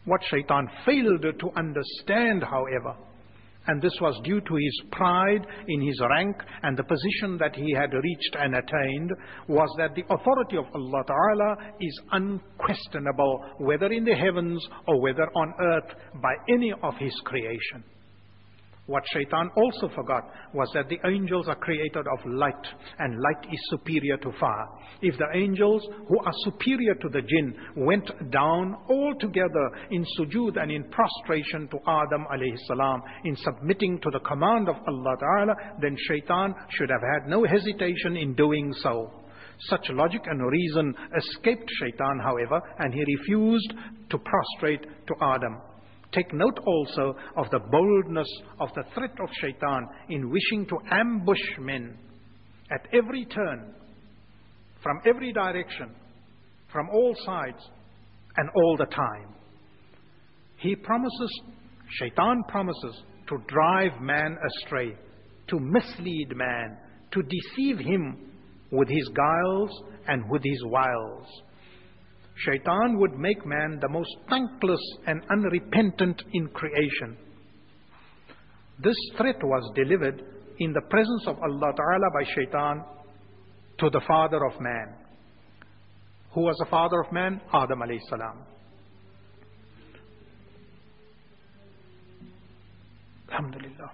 What Shaitan failed to understand, however, and this was due to his pride in his rank and the position that he had reached and attained, was that the authority of Allah Ta'ala is unquestionable, whether in the heavens or whether on earth, by any of his creation. What Shaitan also forgot was that the angels are created of light, and light is superior to fire. If the angels, who are superior to the jinn, went down all together in sujood and in prostration to Adam alayhi salam, in submitting to the command of Allah Ta'ala, then Shaitan should have had no hesitation in doing so. Such logic and reason escaped Shaitan, however, and he refused to prostrate to Adam. Take note also of the boldness of the threat of Shaitan in wishing to ambush men at every turn, from every direction, from all sides, and all the time. Shaitan promises to drive man astray, to mislead man, to deceive him with his guiles and with his wiles. Shaitan would make man the most thankless and unrepentant in creation. This threat was delivered in the presence of Allah Ta'ala by Shaitan to the father of man. Who was the father of man? Adam alayhi salam. Alhamdulillah.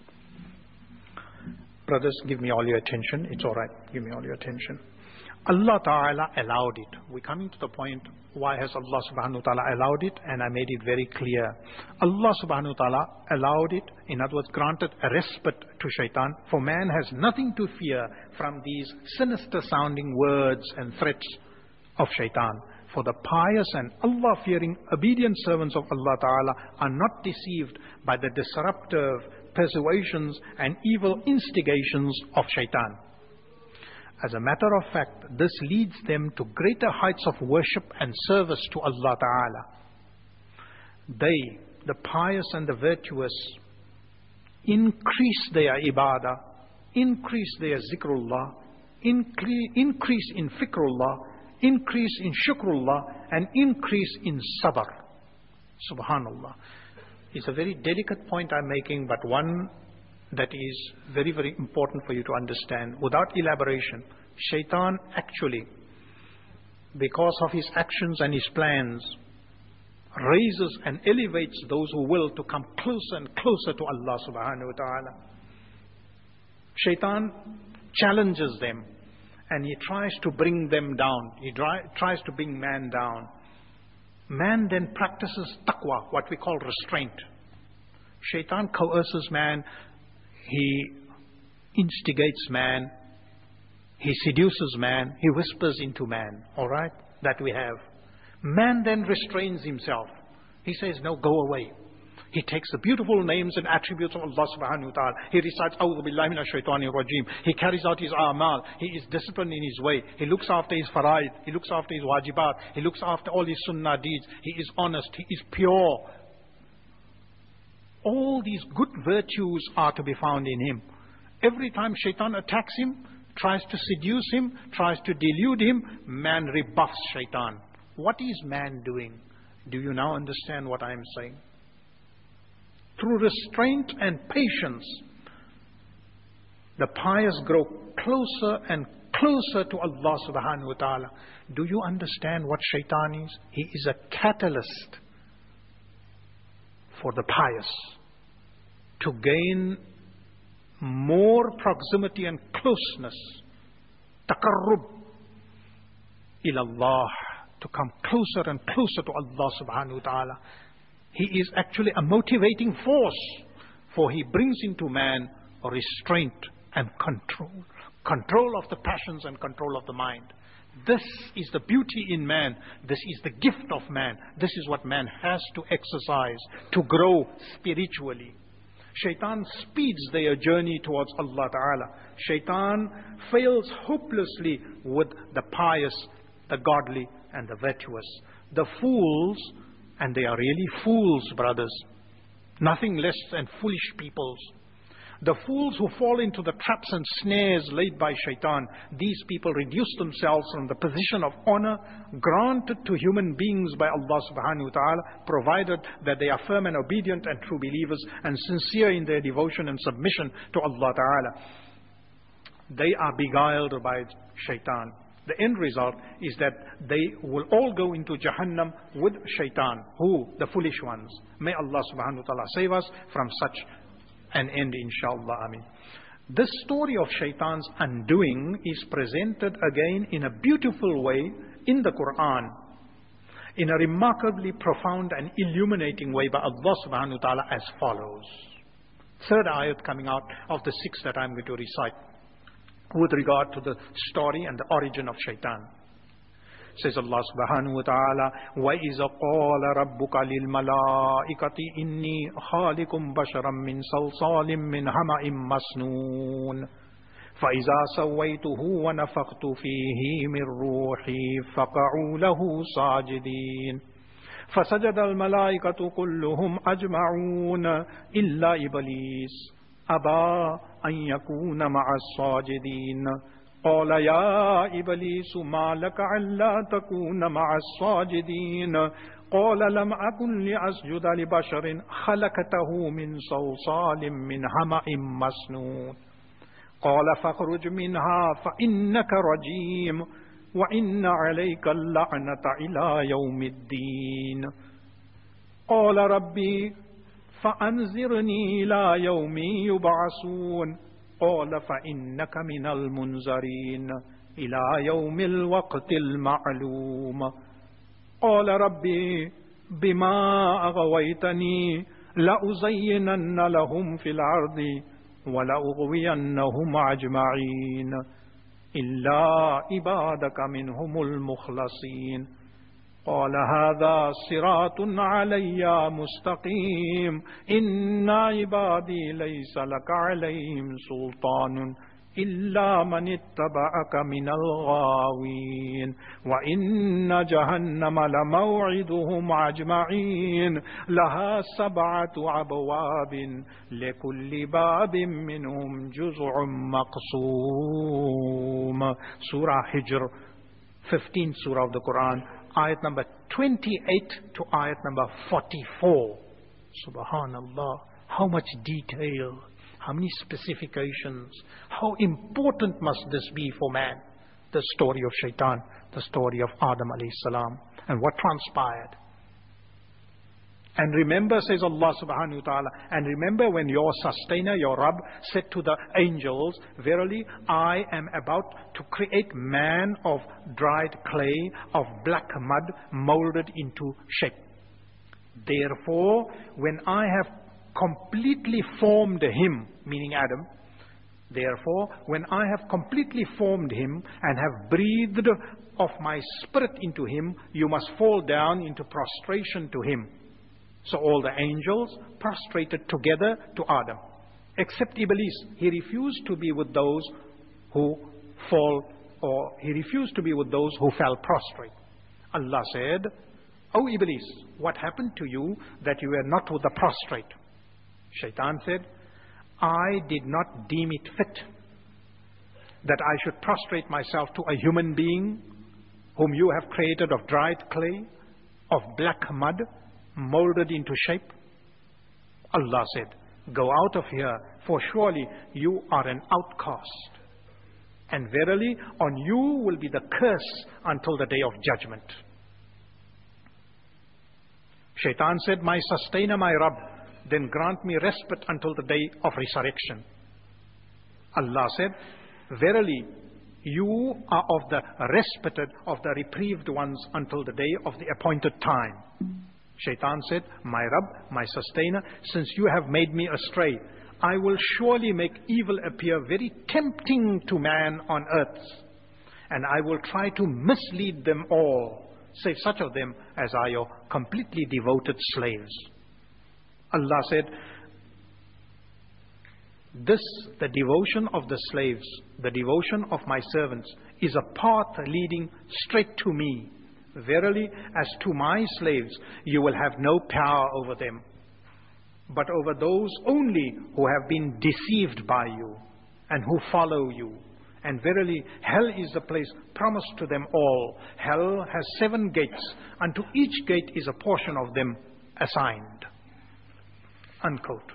Brothers, give me all your attention. It's all right. Give me all your attention. Allah Ta'ala allowed it. We're coming to the point, why has Allah Subhanahu wa Ta'ala allowed it? And I made it very clear. Allah Subhanahu wa Ta'ala allowed it, in other words, granted a respite to Shaitan, for man has nothing to fear from these sinister sounding words and threats of Shaitan. For the pious and Allah-fearing obedient servants of Allah Ta'ala are not deceived by the disruptive persuasions and evil instigations of Shaitan. As a matter of fact, this leads them to greater heights of worship and service to Allah Ta'ala. They, the pious and the virtuous, increase their ibadah, increase their zikrullah, increase in fikrullah, increase in shukrullah, and increase in sabr. Subhanallah. It's a very delicate point I'm making, but one that is very, very important for you to understand. Without elaboration, Shaitan actually, because of his actions and his plans, raises and elevates those who will to come closer and closer to Allah Subhanahu wa Ta'ala. Shaitan challenges them and he tries to bring them down. He tries to bring man down. Man then practices taqwa, what we call restraint. Shaitan coerces man. He instigates man, he seduces man, he whispers into man, all right, that we have. Man then restrains himself. He says, no, go away. He takes the beautiful names and attributes of Allah Subhanahu wa Ta'ala. He recites, A'udhu Billahi Minash Shaitanir Rajim. He carries out his a'mal. He is disciplined in his way. He looks after his faraid. He looks after his wajibat. He looks after all his sunnah deeds. He is honest. He is pure. All these good virtues are to be found in him. Every time Shaitan attacks him, tries to seduce him, tries to delude him, man rebuffs Shaitan. What is man doing? Do you now understand what I am saying? Through restraint and patience, the pious grow closer and closer to Allah Subhanahu wa Ta'ala. Do you understand what Shaitan is? He is a catalyst for the pious to gain more proximity and closeness, taqarrub ilallah, to come closer and closer to Allah Subhanahu wa Ta'ala. He is actually a motivating force, for he brings into man a restraint and control of the passions and control of the mind. This is the beauty in man. This is the gift of man. This is what man has to exercise to grow spiritually. Shaitan speeds their journey towards Allah Ta'ala. Shaitan fails hopelessly with the pious, the godly, and the virtuous. The fools, and they are really fools, brothers, nothing less than foolish peoples. The fools who fall into the traps and snares laid by shaitan, these people reduce themselves from the position of honor granted to human beings by Allah subhanahu wa ta'ala, provided that they are firm and obedient and true believers and sincere in their devotion and submission to Allah ta'ala. They are beguiled by shaitan. The end result is that they will all go into Jahannam with shaitan. Who? The foolish ones. May Allah subhanahu wa ta'ala save us from such an end, inshallah. Ameen. This story of shaitan's undoing is presented again in a beautiful way in the Quran, in a remarkably profound and illuminating way by Allah subhanahu wa ta'ala as follows. Third ayat coming out of the 6 that I'm going to recite with regard to the story and the origin of shaitan. Says Allah subhanahu wa ta'ala, وَإِذَا قَالَ رَبُّكَ لِلْمَلَائِكَةِ إِنِّي خَالِقٌ بَشَرًا مِّن صَلْصَالٍ مِّنْ حَمَإٍ مَّسْنُونٍ فَإِذَا سَوَّيْتُهُ وَنَفَخْتُ فِيهِ مِن رُّوحِي فَقَعُوا لَهُ سَاجِدِينَ فَسَجَدَ الْمَلَائِكَةُ كُلُّهُمْ أَجْمَعُونَ إِلَّا إِبْلِيسَ أَبَى أَن يَكُونَ مَعَ السَّاجِدِينَ قال يا إبليس ما لك ألا تكون مع الساجدين قال لم أكن لأسجد لبشر خلقته من صلصال من حمأ مسنون قال فاخرج منها فإنك رجيم وإن عليك اللعنة إلى يوم الدين قال ربي فأنذرني إلى يوم يبعثون قال فإنك من المنذرين إلى يوم الوقت المعلوم قال ربي بما أغويتني لأزينن لهم في الأرض ولأغوينهم أجمعين إلا عبادك منهم المخلصين قال هذا صراط علي مستقيم إن عبادي ليس لك عليهم سلطان إلا من اتبعك من الغاوين وإن جهنم لموعدهم أجمعين لها 7 أبواب لكل باب منهم جزء مقسوم. Surah Hijr, 15th surah of the Quran, ayat number 28 to ayat number 44. Subhanallah, how much detail, how many specifications, how important must this be for man? The story of shaitan, the story of Adam alayhi salam, and what transpired. And remember, says Allah subhanahu wa ta'ala, and remember when your sustainer, your Rabb, said to the angels, verily I am about to create man of dried clay, of black mud, molded into shape. Therefore, when I have completely formed him, meaning Adam, therefore, when I have completely formed him and have breathed of my spirit into him, you must fall down into prostration to him. So all the angels prostrated together to Adam, except Iblis. He refused to be with those who fall, or he refused to be with those who fell prostrate. Allah said, "O Iblis, what happened to you that you were not with the prostrate?" Shaitan said, "I did not deem it fit that I should prostrate myself to a human being whom you have created of dried clay, of black mud, molded into shape." Allah said, "Go out of here, for surely you are an outcast. And verily on you will be the curse until the day of judgment." Shaitan said, "My sustainer, my Rabb, then grant me respite until the day of resurrection." Allah said, "Verily you are of the respited, of the reprieved ones until the day of the appointed time." Shaitan said, "My Rabb, my sustainer, since you have made me astray, I will surely make evil appear very tempting to man on earth, and I will try to mislead them all, save such of them as are your completely devoted slaves." Allah said, "This, the devotion of the slaves, the devotion of my servants, is a path leading straight to me. Verily, as to my slaves, you will have no power over them. but over those only who have been deceived by you and who follow you. And verily, hell is the place promised to them all. Hell has 7 gates. Unto each gate is a portion of them assigned. Unquote.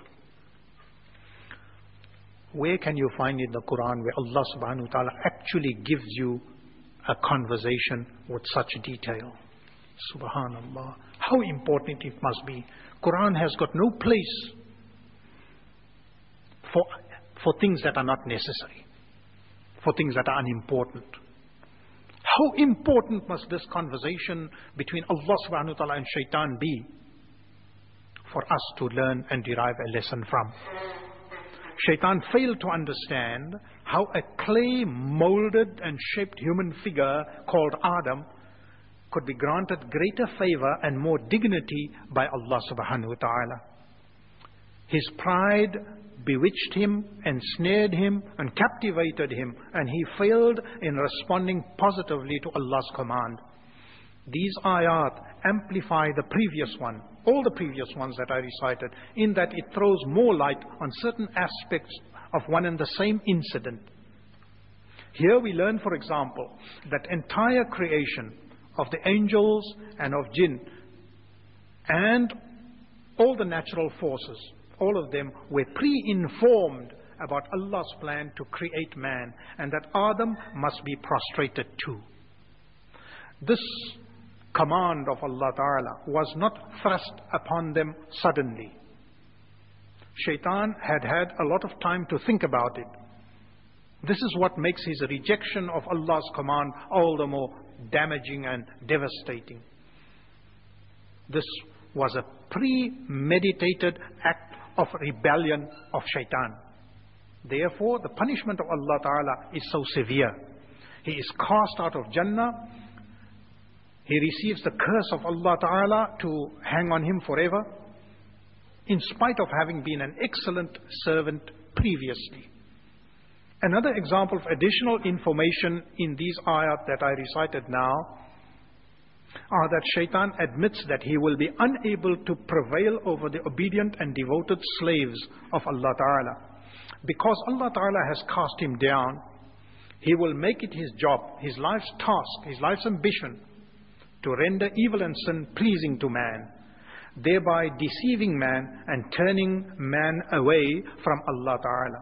Where can you find in the Quran where Allah subhanahu wa ta'ala actually gives you a conversation with such detail? Subhanallah. How important it must be. Quran has got no place for things that are not necessary, for things that are unimportant. How important must this conversation between Allah subhanahu wa ta'ala and shaitan be for us to learn and derive a lesson from? Shaitan failed to understand how a clay molded and shaped human figure called Adam could be granted greater favor and more dignity by Allah subhanahu wa ta'ala. His pride bewitched him, ensnared him, and captivated him, and he failed in responding positively to Allah's command. These ayat amplify the previous one, all the previous ones that I recited, in that it throws more light on certain aspects of one and the same incident. Here we learn, for example, that entire creation of the angels and of jinn and all the natural forces, all of them were pre-informed about Allah's plan to create man, and that Adam must be prostrated too. This command of Allah Ta'ala was not thrust upon them suddenly. Shaitan had had a lot of time to think about it. This is what makes his rejection of Allah's command all the more damaging and devastating. This was a premeditated act of rebellion of Shaitan. Therefore, the punishment of Allah Ta'ala is so severe. He is cast out of Jannah. He receives the curse of Allah Ta'ala to hang on him forever, in spite of having been an excellent servant previously. Another example of additional information in these ayat that I recited now are that Shaitan admits that he will be unable to prevail over the obedient and devoted slaves of Allah Ta'ala. Because Allah Ta'ala has cast him down, he will make it his job, his life's task, his life's ambition to render evil and sin pleasing to man, thereby deceiving man and turning man away from Allah Ta'ala.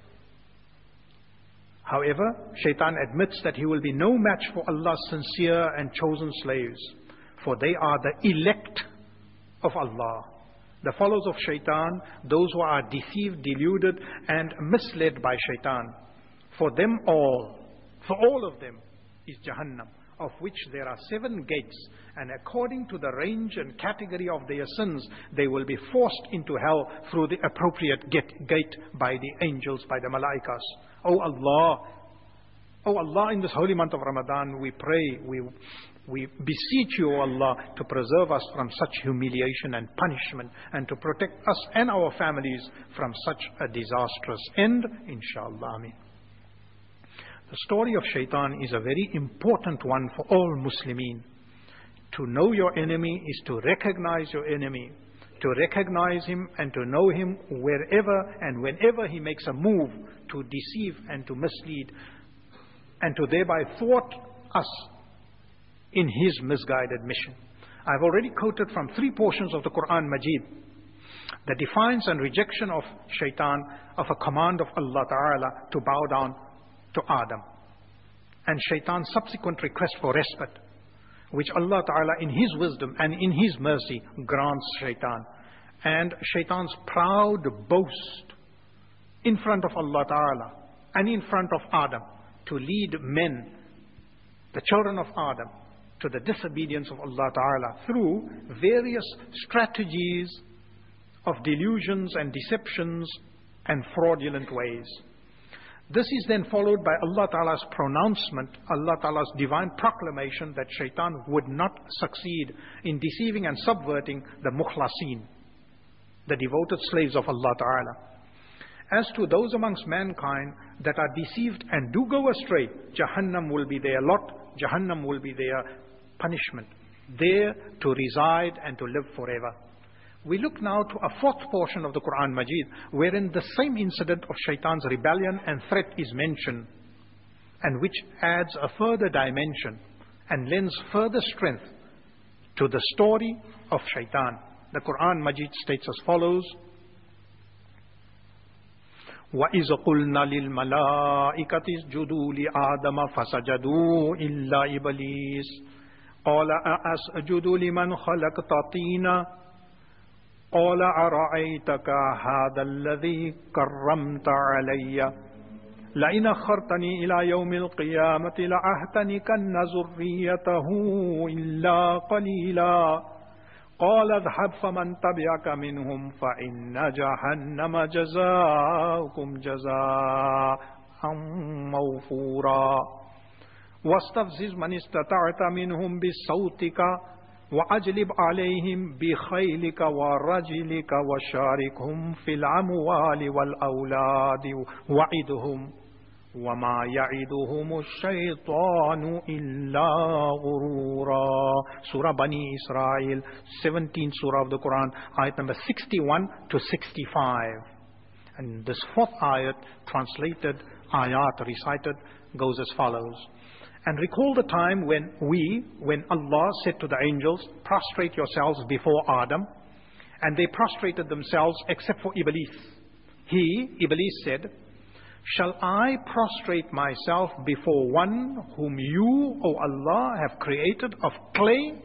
However, Shaitan admits that he will be no match for Allah's sincere and chosen slaves, for they are the elect of Allah. The followers of Shaitan, those who are deceived, deluded, and misled by Shaitan. For them all, for all of them, is Jahannam, of which there are 7 gates, and according to the range and category of their sins, they will be forced into hell through the appropriate gate by the angels, by the malaikas. O Allah, in this holy month of Ramadan, we pray, we beseech you, O Allah, to preserve us from such humiliation and punishment, and to protect us and our families from such a disastrous end, inshallah. Ameen. The story of Shaitan is a very important one for all Muslimin. To know your enemy is to recognize your enemy, to recognize him and to know him wherever and whenever he makes a move to deceive and to mislead, and to thereby thwart us in his misguided mission. I've already quoted from 3 portions of the Quran Majid, the defiance and rejection of Shaitan of a command of Allah Ta'ala to bow down to Adam, and Shaitan's subsequent request for respite, which Allah Ta'ala in his wisdom and in his mercy grants Shaitan, and Shaitan's proud boast in front of Allah Ta'ala and in front of Adam to lead men, the children of Adam, to the disobedience of Allah Ta'ala through various strategies of delusions and deceptions and fraudulent ways. This is then followed by Allah Ta'ala's pronouncement, Allah Ta'ala's divine proclamation that Shaitan would not succeed in deceiving and subverting the mukhlasin, the devoted slaves of Allah Ta'ala. As to those amongst mankind that are deceived and do go astray, Jahannam will be their lot, Jahannam will be their punishment, there to reside and to live forever. We look now to a fourth portion of the Quran Majid, wherein the same incident of Shaitan's rebellion and threat is mentioned, and which adds a further dimension and lends further strength to the story of Shaitan. The Quran Majid states as follows: وَإِذْ قُلْنَا لِلْمَلَائِكَةِ اسْجُدُوا لِآدَمَ فَسَجَدُوا إِلَّا إِبْلِيسَ قَالَ أَأَسْجُدُ لِمَنْ خَلَقْتَ طِينًا قَالَ أَرَأَيْتَكَ هَذَا الَّذِي كَرَّمْتَ عَلَيَّ لَئِنْ أَخَّرْتَنِي إِلَى يَوْمِ الْقِيَامَةِ لَأَحْتَنِكَنَّ ذُرِّيَّتَهُ إِلَّا قَلِيلًا قال اذهب فمن تبعك منهم فإن جهنم جزاؤكم جزاء موفورا واستفزز من استطعت منهم بصوتك وأجلب عليهم بخيلك ورجلك وشاركهم في الأموال والأولاد وعدهم وَمَا يَعِدُهُمُ الشَّيْطَانُ إِلَّا غُرُورًا. Surah Bani Israel, 17th Surah of the Quran, ayat number 61 to 65. And this fourth ayat, translated, ayat recited, goes as follows. And recall the time when Allah said to the angels, prostrate yourselves before Adam, and they prostrated themselves except for Iblis. Iblis said, shall I prostrate myself before one whom you, O Allah, have created of clay?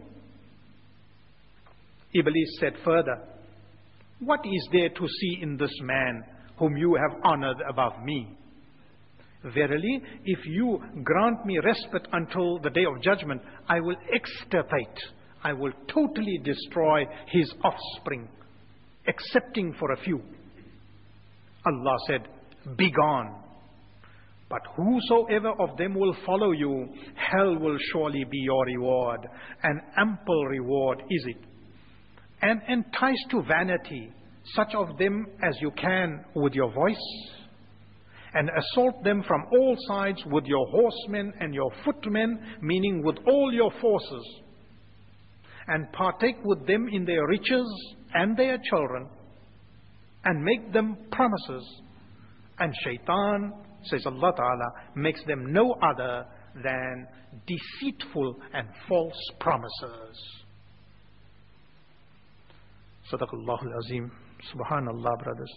Iblis said further, what is there to see in this man whom you have honored above me? Verily, if you grant me respite until the day of judgment, I will extirpate, I will totally destroy his offspring, excepting for a few. Allah said, begone. But whosoever of them will follow you, hell will surely be your reward. An ample reward is it. And entice to vanity such of them as you can with your voice, and assault them from all sides with your horsemen and your footmen, meaning with all your forces, and partake with them in their riches and their children, and make them promises. And Shaitan, says Allah Ta'ala, makes them no other than deceitful and false promises. Sadaqallahul Azim. Subhanallah, brothers.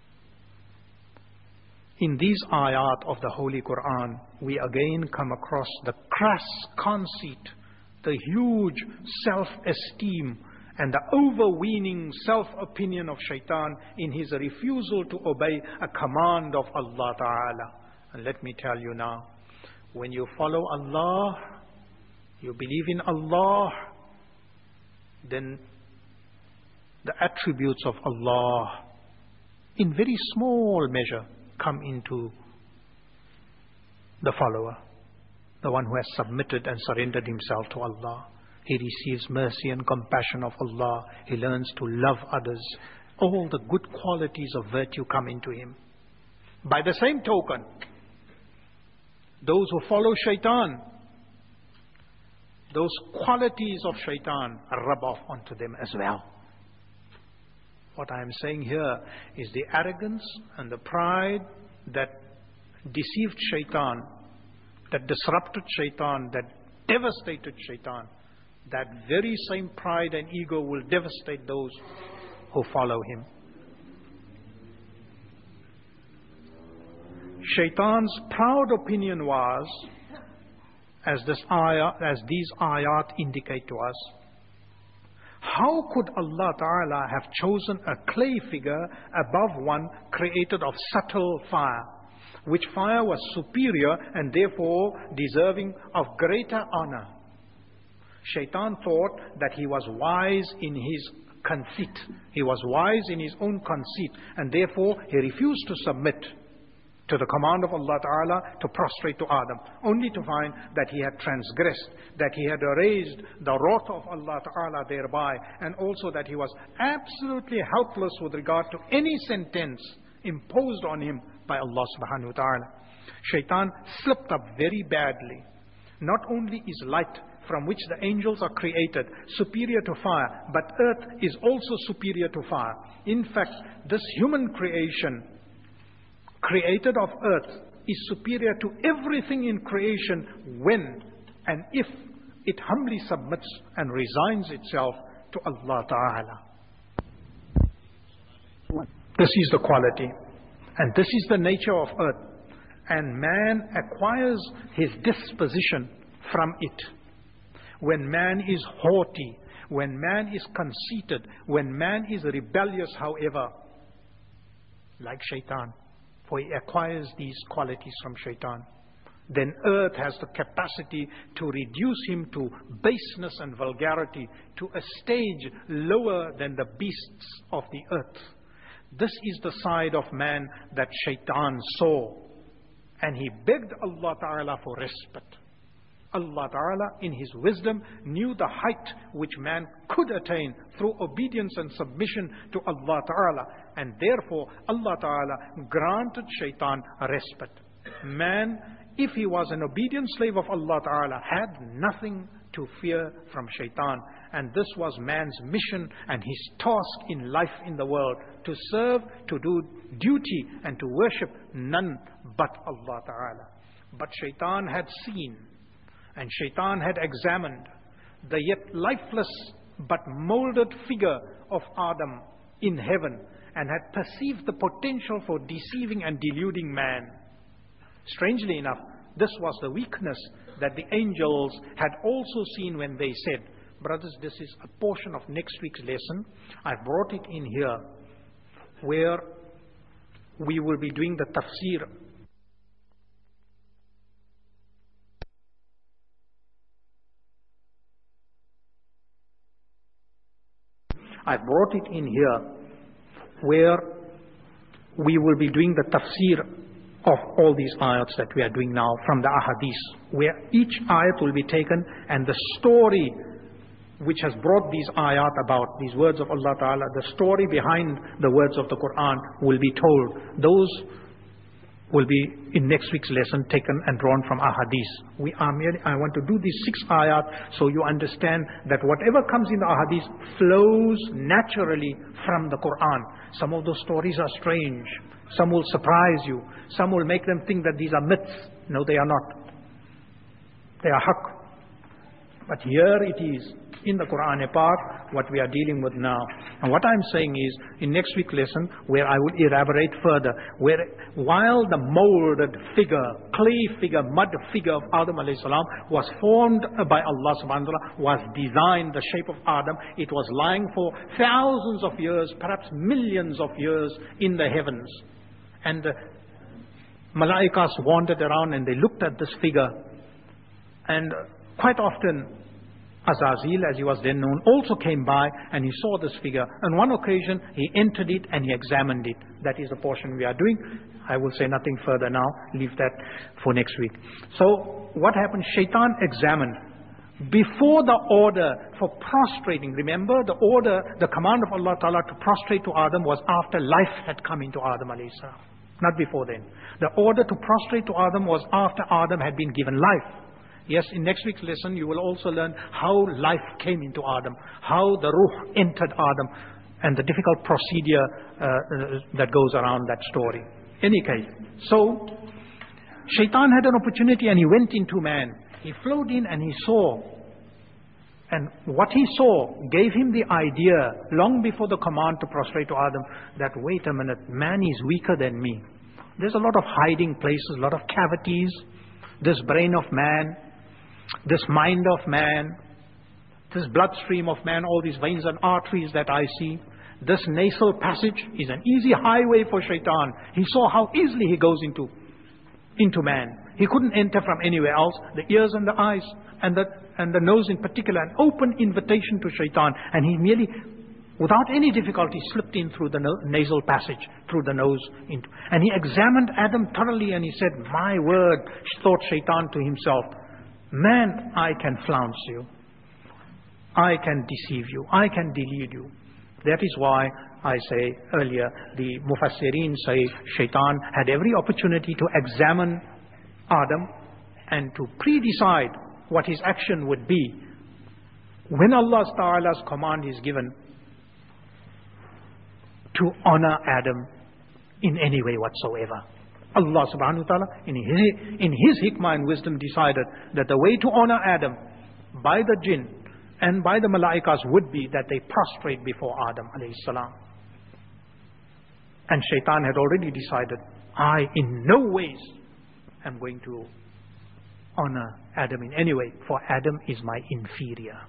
In these ayat of the Holy Quran, we again come across the crass conceit, the huge self-esteem, and the overweening self-opinion of Shaitan in his refusal to obey a command of Allah Ta'ala. And let me tell you now, when you follow Allah, you believe in Allah, then the attributes of Allah, in very small measure, come into the follower, the one who has submitted and surrendered himself to Allah. He receives mercy and compassion of Allah. He learns to love others. All the good qualities of virtue come into him. By the same token, those who follow Shaitan, those qualities of Shaitan rub off onto them as well. What I am saying here is the arrogance and the pride that deceived Shaitan, that disrupted Shaitan, that devastated Shaitan. That very same pride and ego will devastate those who follow him. Shaitan's proud opinion was, as these ayat indicate to us, how could Allah Ta'ala have chosen a clay figure above one created of subtle fire, which fire was superior and therefore deserving of greater honor? Shaitan thought that he was wise in his conceit. He was wise in his own conceit, and therefore he refused to submit to the command of Allah Ta'ala to prostrate to Adam, only to find that he had transgressed, that he had erased the wrath of Allah Ta'ala thereby, and also that he was absolutely helpless with regard to any sentence imposed on him by Allah Subhanahu Wa Ta'ala. Shaitan slipped up very badly. Not only is light from which the angels are created, superior to fire, but earth is also superior to fire. In fact, this human creation, created of earth, is superior to everything in creation when and if it humbly submits and resigns itself to Allah Ta'ala. This is the quality, and this is the nature of earth. And man acquires his disposition from it. When man is haughty, when man is conceited, when man is rebellious, however, like shaitan, for he acquires these qualities from shaitan, then earth has the capacity to reduce him to baseness and vulgarity, to a stage lower than the beasts of the earth. This is the side of man that shaitan saw. And he begged Allah Ta'ala for respite. Allah Ta'ala, in His wisdom, knew the height which man could attain through obedience and submission to Allah Ta'ala. And therefore, Allah Ta'ala granted shaitan respite. Man, if he was an obedient slave of Allah Ta'ala, had nothing to fear from shaitan. And this was man's mission and his task in life in the world, to serve, to do duty and to worship none but Allah Ta'ala. But shaitan had seen and shaitan had examined the yet lifeless but molded figure of Adam in heaven, and had perceived the potential for deceiving and deluding man. Strangely enough, this was the weakness that the angels had also seen when they said, brothers, this is a portion of next week's lesson. I've brought it in here, where we will be doing the tafsir. I've brought it in here, where we will be doing the tafsir of all these ayats that we are doing now from the ahadith, where each ayat will be taken and the story which has brought these ayat about, these words of Allah Ta'ala, the story behind the words of the Quran will be told. Those will be in next week's lesson taken and drawn from ahadith. I want to do these 6 ayat so you understand that whatever comes in the ahadith flows naturally from the Quran. Some of those stories are strange. Some will surprise you. Some will make them think that these are myths. No, they are not. They are haqq. But here it is, in the Quran Pak, what we are dealing with now. And what I'm saying is, in next week's lesson, where I will elaborate further, where while the molded figure, clay figure, mud figure of Adam alayhi salam was formed by Allah subhanahu wa ta'ala, was designed, the shape of Adam, it was lying for thousands of years, perhaps millions of years in the heavens. And the Malaikas wandered around and they looked at this figure. And quite often, Azazil, as he was then known, also came by and he saw this figure. On one occasion, he entered it and he examined it. That is the portion we are doing. I will say nothing further now. Leave that for next week. So, what happened? Shaitan examined. Before the order for prostrating, remember the order, the command of Allah Ta'ala to prostrate to Adam was after life had come into Adam alayhi salam. Not before then. The order to prostrate to Adam was after Adam had been given life. Yes, in next week's lesson you will also learn how life came into Adam, how the ruh entered Adam, and the difficult procedure that goes around that story. Any case, so Shaitan had an opportunity and he went into man. He flowed in and he saw. And what he saw gave him the idea, long before the command to prostrate to Adam, that wait a minute, man is weaker than me. There's a lot of hiding places, a lot of cavities. This brain of man, this mind of man, this bloodstream of man, all these veins and arteries that I see, this nasal passage is an easy highway for shaitan. He saw how easily he goes into man. He couldn't enter from anywhere else. The ears and the eyes and the nose in particular, an open invitation to shaitan. And he merely, without any difficulty, slipped in through the nasal passage, through the nose. And he examined Adam thoroughly and he said, my word, thought shaitan to himself, man, I can flounce you. I can deceive you. I can delude you. That is why I say earlier, the Mufassirin say shaitan had every opportunity to examine Adam and to pre-decide what his action would be when Allah Ta'ala's command is given to honor Adam in any way whatsoever. Allah subhanahu wa ta'ala in his hikmah and wisdom decided that the way to honor Adam by the jinn and by the malaikas would be that they prostrate before Adam alayhi salam. And Shaitan had already decided, I in no ways am going to honor Adam in any way, for Adam is my inferior.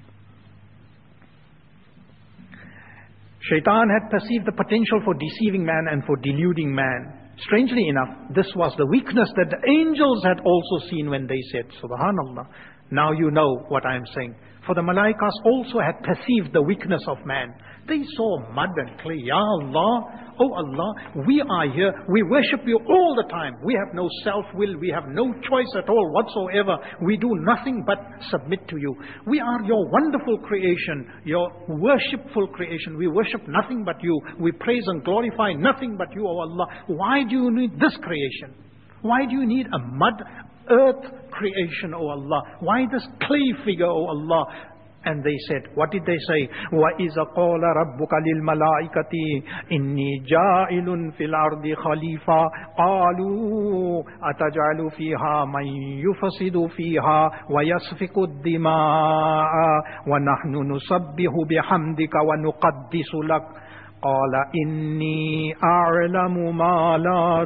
Shaitan had perceived the potential for deceiving man and for deluding man. Strangely enough, this was the weakness that the angels had also seen when they said, Subhanallah, now you know what I am saying. For the malaikas also had perceived the weakness of man. They saw mud and clay. Ya Allah, oh Allah, we are here. We worship you all the time. We have no self-will. We have no choice at all whatsoever. We do nothing but submit to you. We are your wonderful creation, your worshipful creation. We worship nothing but you. We praise and glorify nothing but you, oh Allah. Why do you need this creation? Why do you need a mud, earth creation, oh Allah? Why this clay figure, oh Allah? And they said, what did they say? وَإِذَا قَالَ رَبُّكَ لِلْمَلَائِكَةِ إِنِّي جَاعِلٌ فِي الْأَرْضِ خَلِيفَةً قَالُوا أَتَجْعَلُ فِيهَا مَن يُفْسِدُ فِيهَا وَيَسْفِكُ الدِّمَاءَ وَنَحْنُ نُسَبِّحُ بِحَمْدِكَ وَنُقَدِّسُ لَكَ قَالَ إِنِّي أَعْلَمُ مَا لَا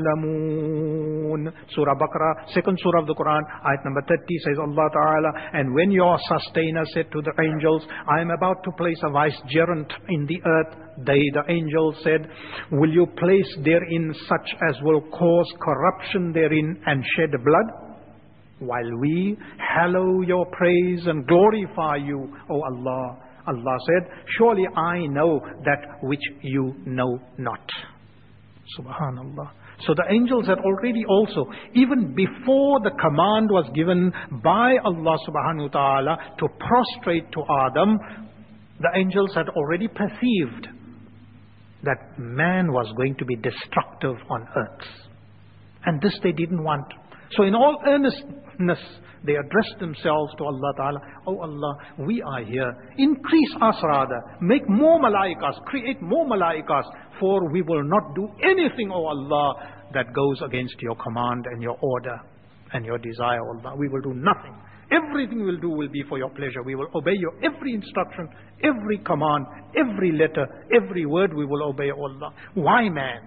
تَعْلَمُونَ. Surah Baqarah, second surah of the Quran, ayat number 30 says Allah Ta'ala, and when your sustainer said to the angels, I am about to place a vicegerent in the earth, the angels said, will you place therein such as will cause corruption therein and shed blood? While we hallow your praise and glorify you, O Allah. Allah said, surely I know that which you know not. Subhanallah. So the angels had already also, even before the command was given by Allah subhanahu wa ta'ala to prostrate to Adam, the angels had already perceived that man was going to be destructive on earth. And this they didn't want. So in all earnestness, they addressed themselves to Allah Ta'ala. Oh Allah, we are here. Increase us rather. Make more malaikas. Create more malaikas. For we will not do anything, oh Allah, that goes against your command and your order and your desire, oh Allah. We will do nothing. Everything we'll do will be for your pleasure. We will obey your every instruction, every command, every letter, every word we will obey, oh Allah. Why man?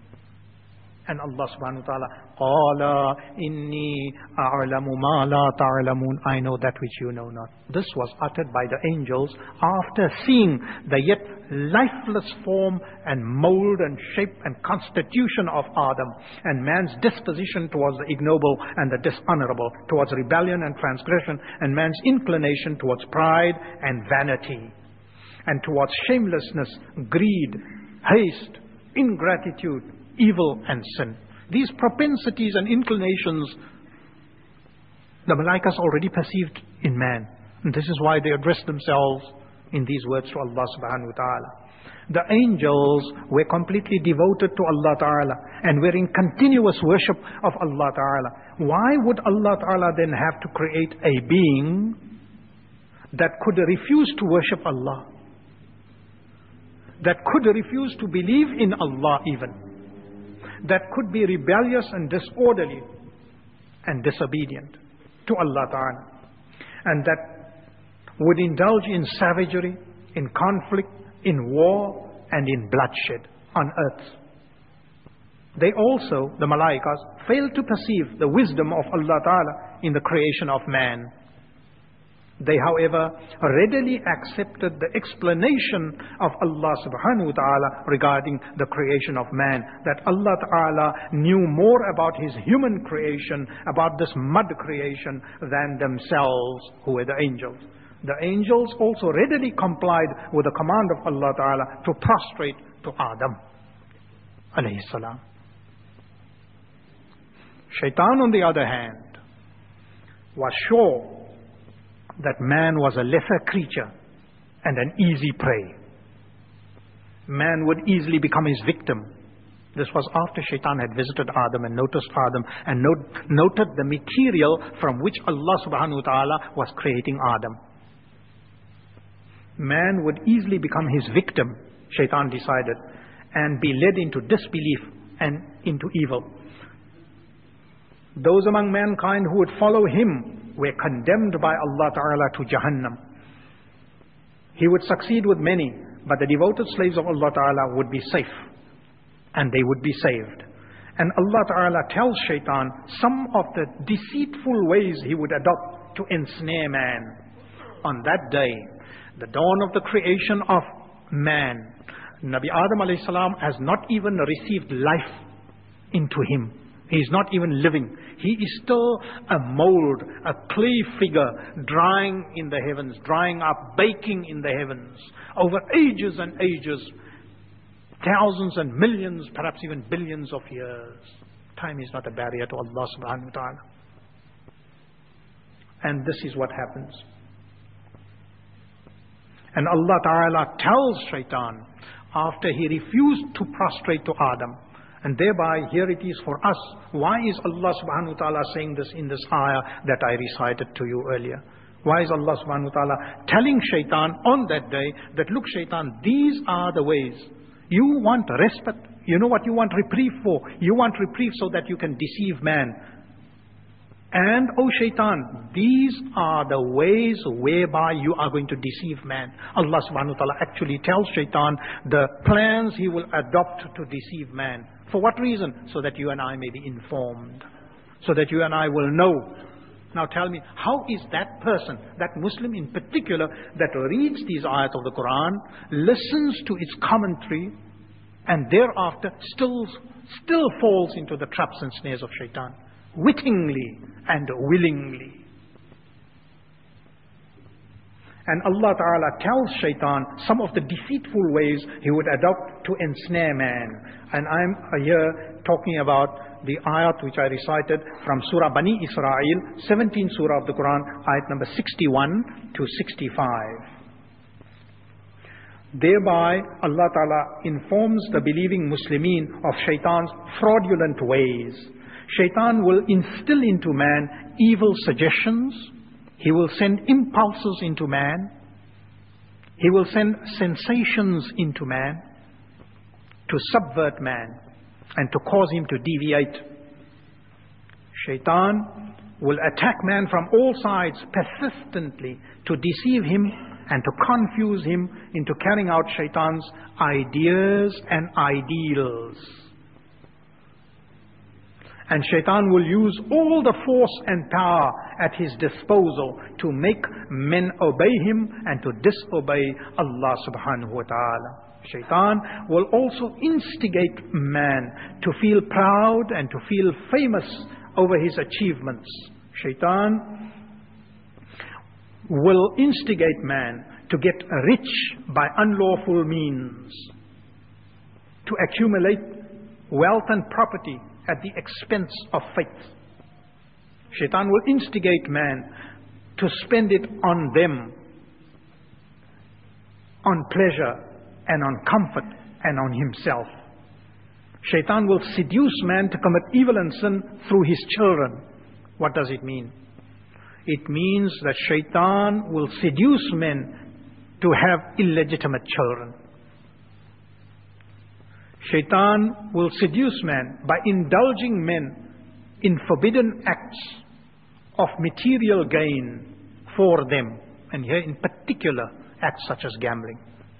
And Allah subhanahu wa ta'ala, Qala inni a'lamu ma la ta'lamun. I know that which you know not. This was uttered by the angels after seeing the yet lifeless form and mold and shape and constitution of Adam, and man's disposition towards the ignoble and the dishonorable, towards rebellion and transgression, and man's inclination towards pride and vanity, and towards shamelessness, greed, haste, ingratitude, evil and sin. These propensities and inclinations, the malaikas already perceived in man. And this is why they address themselves in these words to Allah subhanahu wa ta'ala. The angels were completely devoted to Allah ta'ala and were in continuous worship of Allah ta'ala. Why would Allah ta'ala then have to create a being that could refuse to worship Allah? That could refuse to believe in Allah even? That could be rebellious and disorderly and disobedient to Allah Ta'ala, and that would indulge in savagery, in conflict, in war, and in bloodshed on earth. They also, the malaikas, failed to perceive the wisdom of Allah Ta'ala in the creation of man. They, however, readily accepted the explanation of Allah subhanahu wa ta'ala regarding the creation of man, that Allah ta'ala knew more about his human creation, about this mud creation, than themselves, who were the angels. The angels also readily complied with the command of Allah ta'ala to prostrate to Adam alayhi salam. Shaitan, on the other hand, was sure that man was a lesser creature and an easy prey. Man would easily become his victim This was after Shaitan had visited Adam and noticed Adam and noted the material from which Allah subhanahu wa ta'ala was creating Adam. Man would easily become his victim, Shaitan decided, and be led into disbelief and into evil. Those among mankind who would follow him were condemned by Allah Ta'ala to Jahannam. He would succeed with many, but the devoted slaves of Allah Ta'ala would be safe, and they would be saved. And Allah Ta'ala tells Shaitan some of the deceitful ways he would adopt to ensnare man. On that day, the dawn of the creation of man, Nabi Adam alayhi salam has not even received life into him. He is not even living. He is still a mold, a clay figure, drying in the heavens, drying up, baking in the heavens, over ages and ages, thousands and millions, perhaps even billions of years. Time is not a barrier to Allah subhanahu wa ta'ala. And this is what happens. And Allah Ta'ala tells Shaitan, after he refused to prostrate to Adam, and thereby here it is for us. Why is Allah subhanahu wa ta'ala saying this in this ayah that I recited to you earlier? Why is Allah subhanahu wa ta'ala telling Shaitan on that day that, look Shaitan, these are the ways. You want respite. You know what you want reprieve for? You want reprieve so that you can deceive man. And, oh Shaitan, these are the ways whereby you are going to deceive man. Allah subhanahu wa ta'ala actually tells Shaitan the plans he will adopt to deceive man. For what reason? So that you and I may be informed. So that you and I will know. Now tell me, how is that person, that Muslim in particular, that reads these ayat of the Quran, listens to its commentary, and thereafter still falls into the traps and snares of Shaitan, wittingly and willingly? And Allah Ta'ala tells Shaitan some of the deceitful ways he would adopt to ensnare man. And I'm here talking about the ayat which I recited from Surah Bani Israel, 17th Surah of the Quran, ayat number 61 to 65. Thereby Allah Ta'ala informs the believing Muslimin of Shaitan's fraudulent ways. Shaitan will instill into man evil suggestions. He will send impulses into man. He will send sensations into man to subvert man and to cause him to deviate. Shaitan will attack man from all sides persistently to deceive him and to confuse him into carrying out Shaitan's ideas and ideals. And Shaitan will use all the force and power at his disposal to make men obey him and to disobey Allah subhanahu wa ta'ala. Shaitan will also instigate man to feel proud and to feel famous over his achievements. Shaitan will instigate man to get rich by unlawful means, to accumulate wealth and property at the expense of faith. Shaitan will instigate man to spend it on them, on pleasure and on comfort and on himself. Shaitan will seduce man to commit evil and sin through his children. What does it mean? It means that Shaitan will seduce men to have illegitimate children. Shaitan will seduce man by indulging men in forbidden acts of material gain for them. And here in particular, acts such as gambling.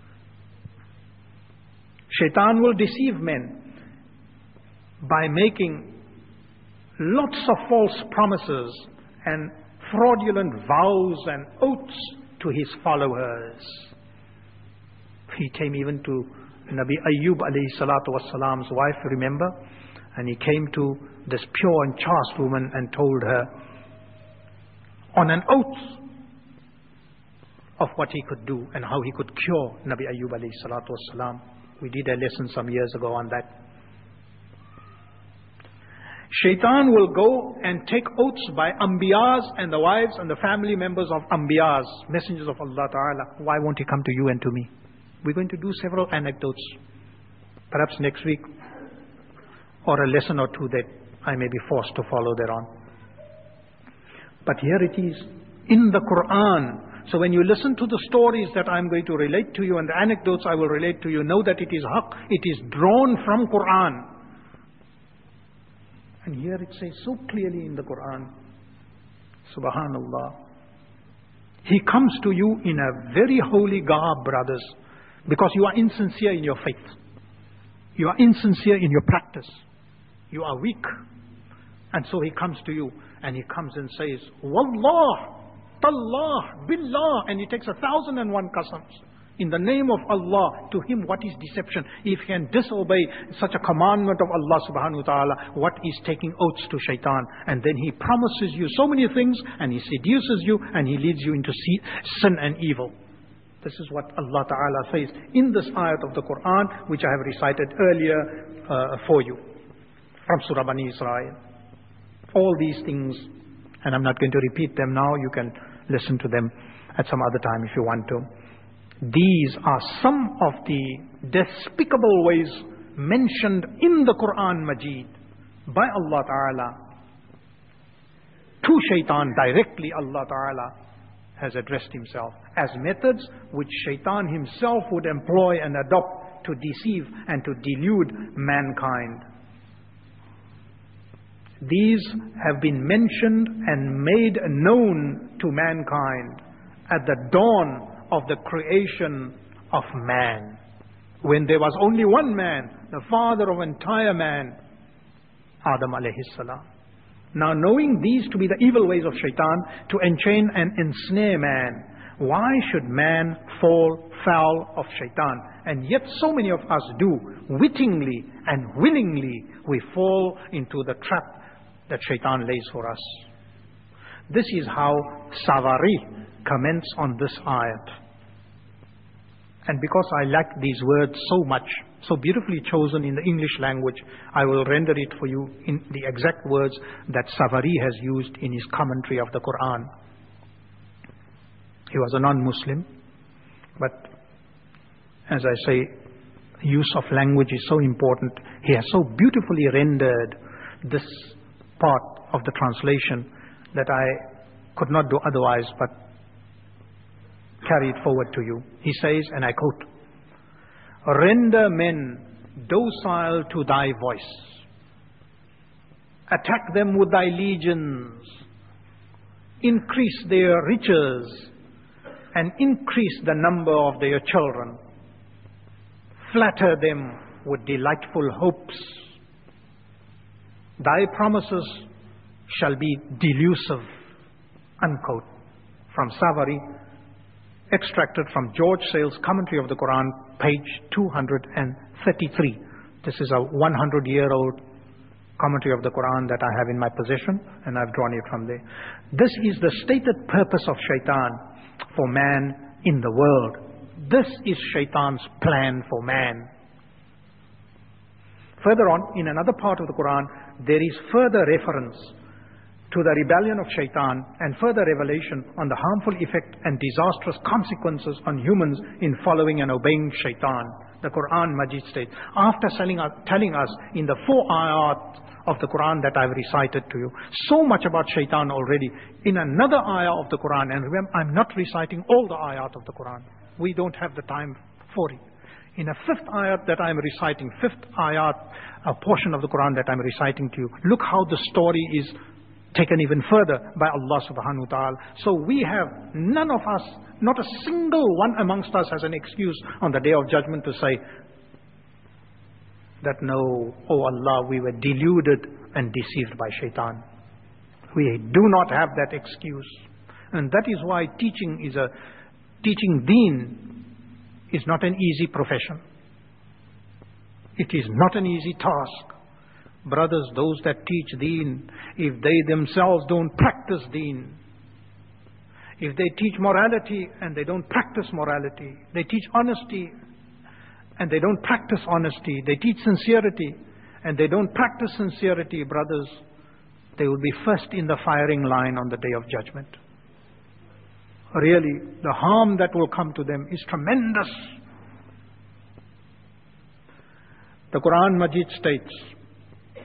Shaitan will deceive men by making lots of false promises and fraudulent vows and oaths to his followers. He came even to Nabi Ayyub alayhi salatu wassalam's wife, remember? And he came to this pure and chaste woman and told her on an oath of what he could do and how he could cure Nabi Ayyub alayhi salatu wassalam. We did a lesson some years ago on that. Shaitan will go and take oaths by Anbiyas and the wives and the family members of Anbiyas, messengers of Allah Ta'ala. Why won't he come to you and to me? We're going to do several anecdotes, perhaps next week. or a lesson or two that I may be forced to follow thereon. But here it is, in the Quran. So when you listen to the stories that I'm going to relate to you and the anecdotes I will relate to you, know that it is haqq, it is drawn from Quran. And here it says so clearly in the Quran, Subhanallah. He comes to you in a very holy garb, brothers, because you are insincere in your faith. You are insincere in your practice. You are weak. And so he comes to you and he comes and says, Wallah, Tallah, Billah, and he takes 1,001 qasams. In the name of Allah, to him what is deception? If he can disobey such a commandment of Allah subhanahu wa ta'ala, what is taking oaths to shaitan? And then he promises you so many things, and he seduces you, and he leads you into sin and evil. This is what Allah ta'ala says in this ayat of the Quran, which I have recited earlier for you, from Surah Bani Israel. All these things, and I'm not going to repeat them now, you can listen to them at some other time if you want to. These are some of the despicable ways mentioned in the Quran Majid by Allah Ta'ala to shaitan directly. Allah Ta'ala has addressed himself as methods which shaitan himself would employ and adopt to deceive and to delude mankind. These have been mentioned and made known to mankind at the dawn of the creation of man, when there was only one man, the father of entire man, Adam alayhi salam. Now, knowing these to be the evil ways of shaitan, to enchain and ensnare man, why should man fall foul of shaitan? And yet so many of us do, wittingly and willingly, we fall into the trap that shaitan lays for us. This is how Savari comments on this ayat. And because I like these words so much, so beautifully chosen in the English language, I will render it for you in the exact words that Savari has used in his commentary of the Quran. He was a non-Muslim, but as I say, use of language is so important. He has so beautifully rendered this part of the translation that I could not do otherwise but carry it forward to you. He says, and I quote, "Render men docile to thy voice. Attack them with thy legions. Increase their riches and increase the number of their children. Flatter them with delightful hopes. Thy promises shall be delusive." Unquote. From Savari, extracted from George Sale's Commentary of the Quran, page 233. This is a 100-year-old commentary of the Quran that I have in my possession, and I've drawn it from there. This is the stated purpose of shaitan for man in the world. This is shaitan's plan for man. Further on, in another part of the Quran, there is further reference to the rebellion of shaitan and further revelation on the harmful effect and disastrous consequences on humans in following and obeying shaitan. The Quran Majid states, after telling us in the 4 ayat of the Quran that I've recited to you, so much about shaitan already, in another ayah of the Quran, and remember, I'm not reciting all the ayat of the Quran. We don't have the time for it. In a 5th ayat that I'm reciting, 5th ayat, a portion of the Quran that I'm reciting to you, look how the story is taken even further by Allah subhanahu wa ta'ala. So we have, none of us, not a single one amongst us has an excuse on the Day of Judgment to say that no, oh Allah, we were deluded and deceived by shaitan. We do not have that excuse. And that is why teaching deen is not an easy profession. It is not an easy task. Brothers, those that teach deen, if they themselves don't practice deen, if they teach morality and they don't practice morality, they teach honesty and they don't practice honesty, they teach sincerity and they don't practice sincerity, brothers, they will be first in the firing line on the Day of Judgment. Really, the harm that will come to them is tremendous. The Quran Majid states,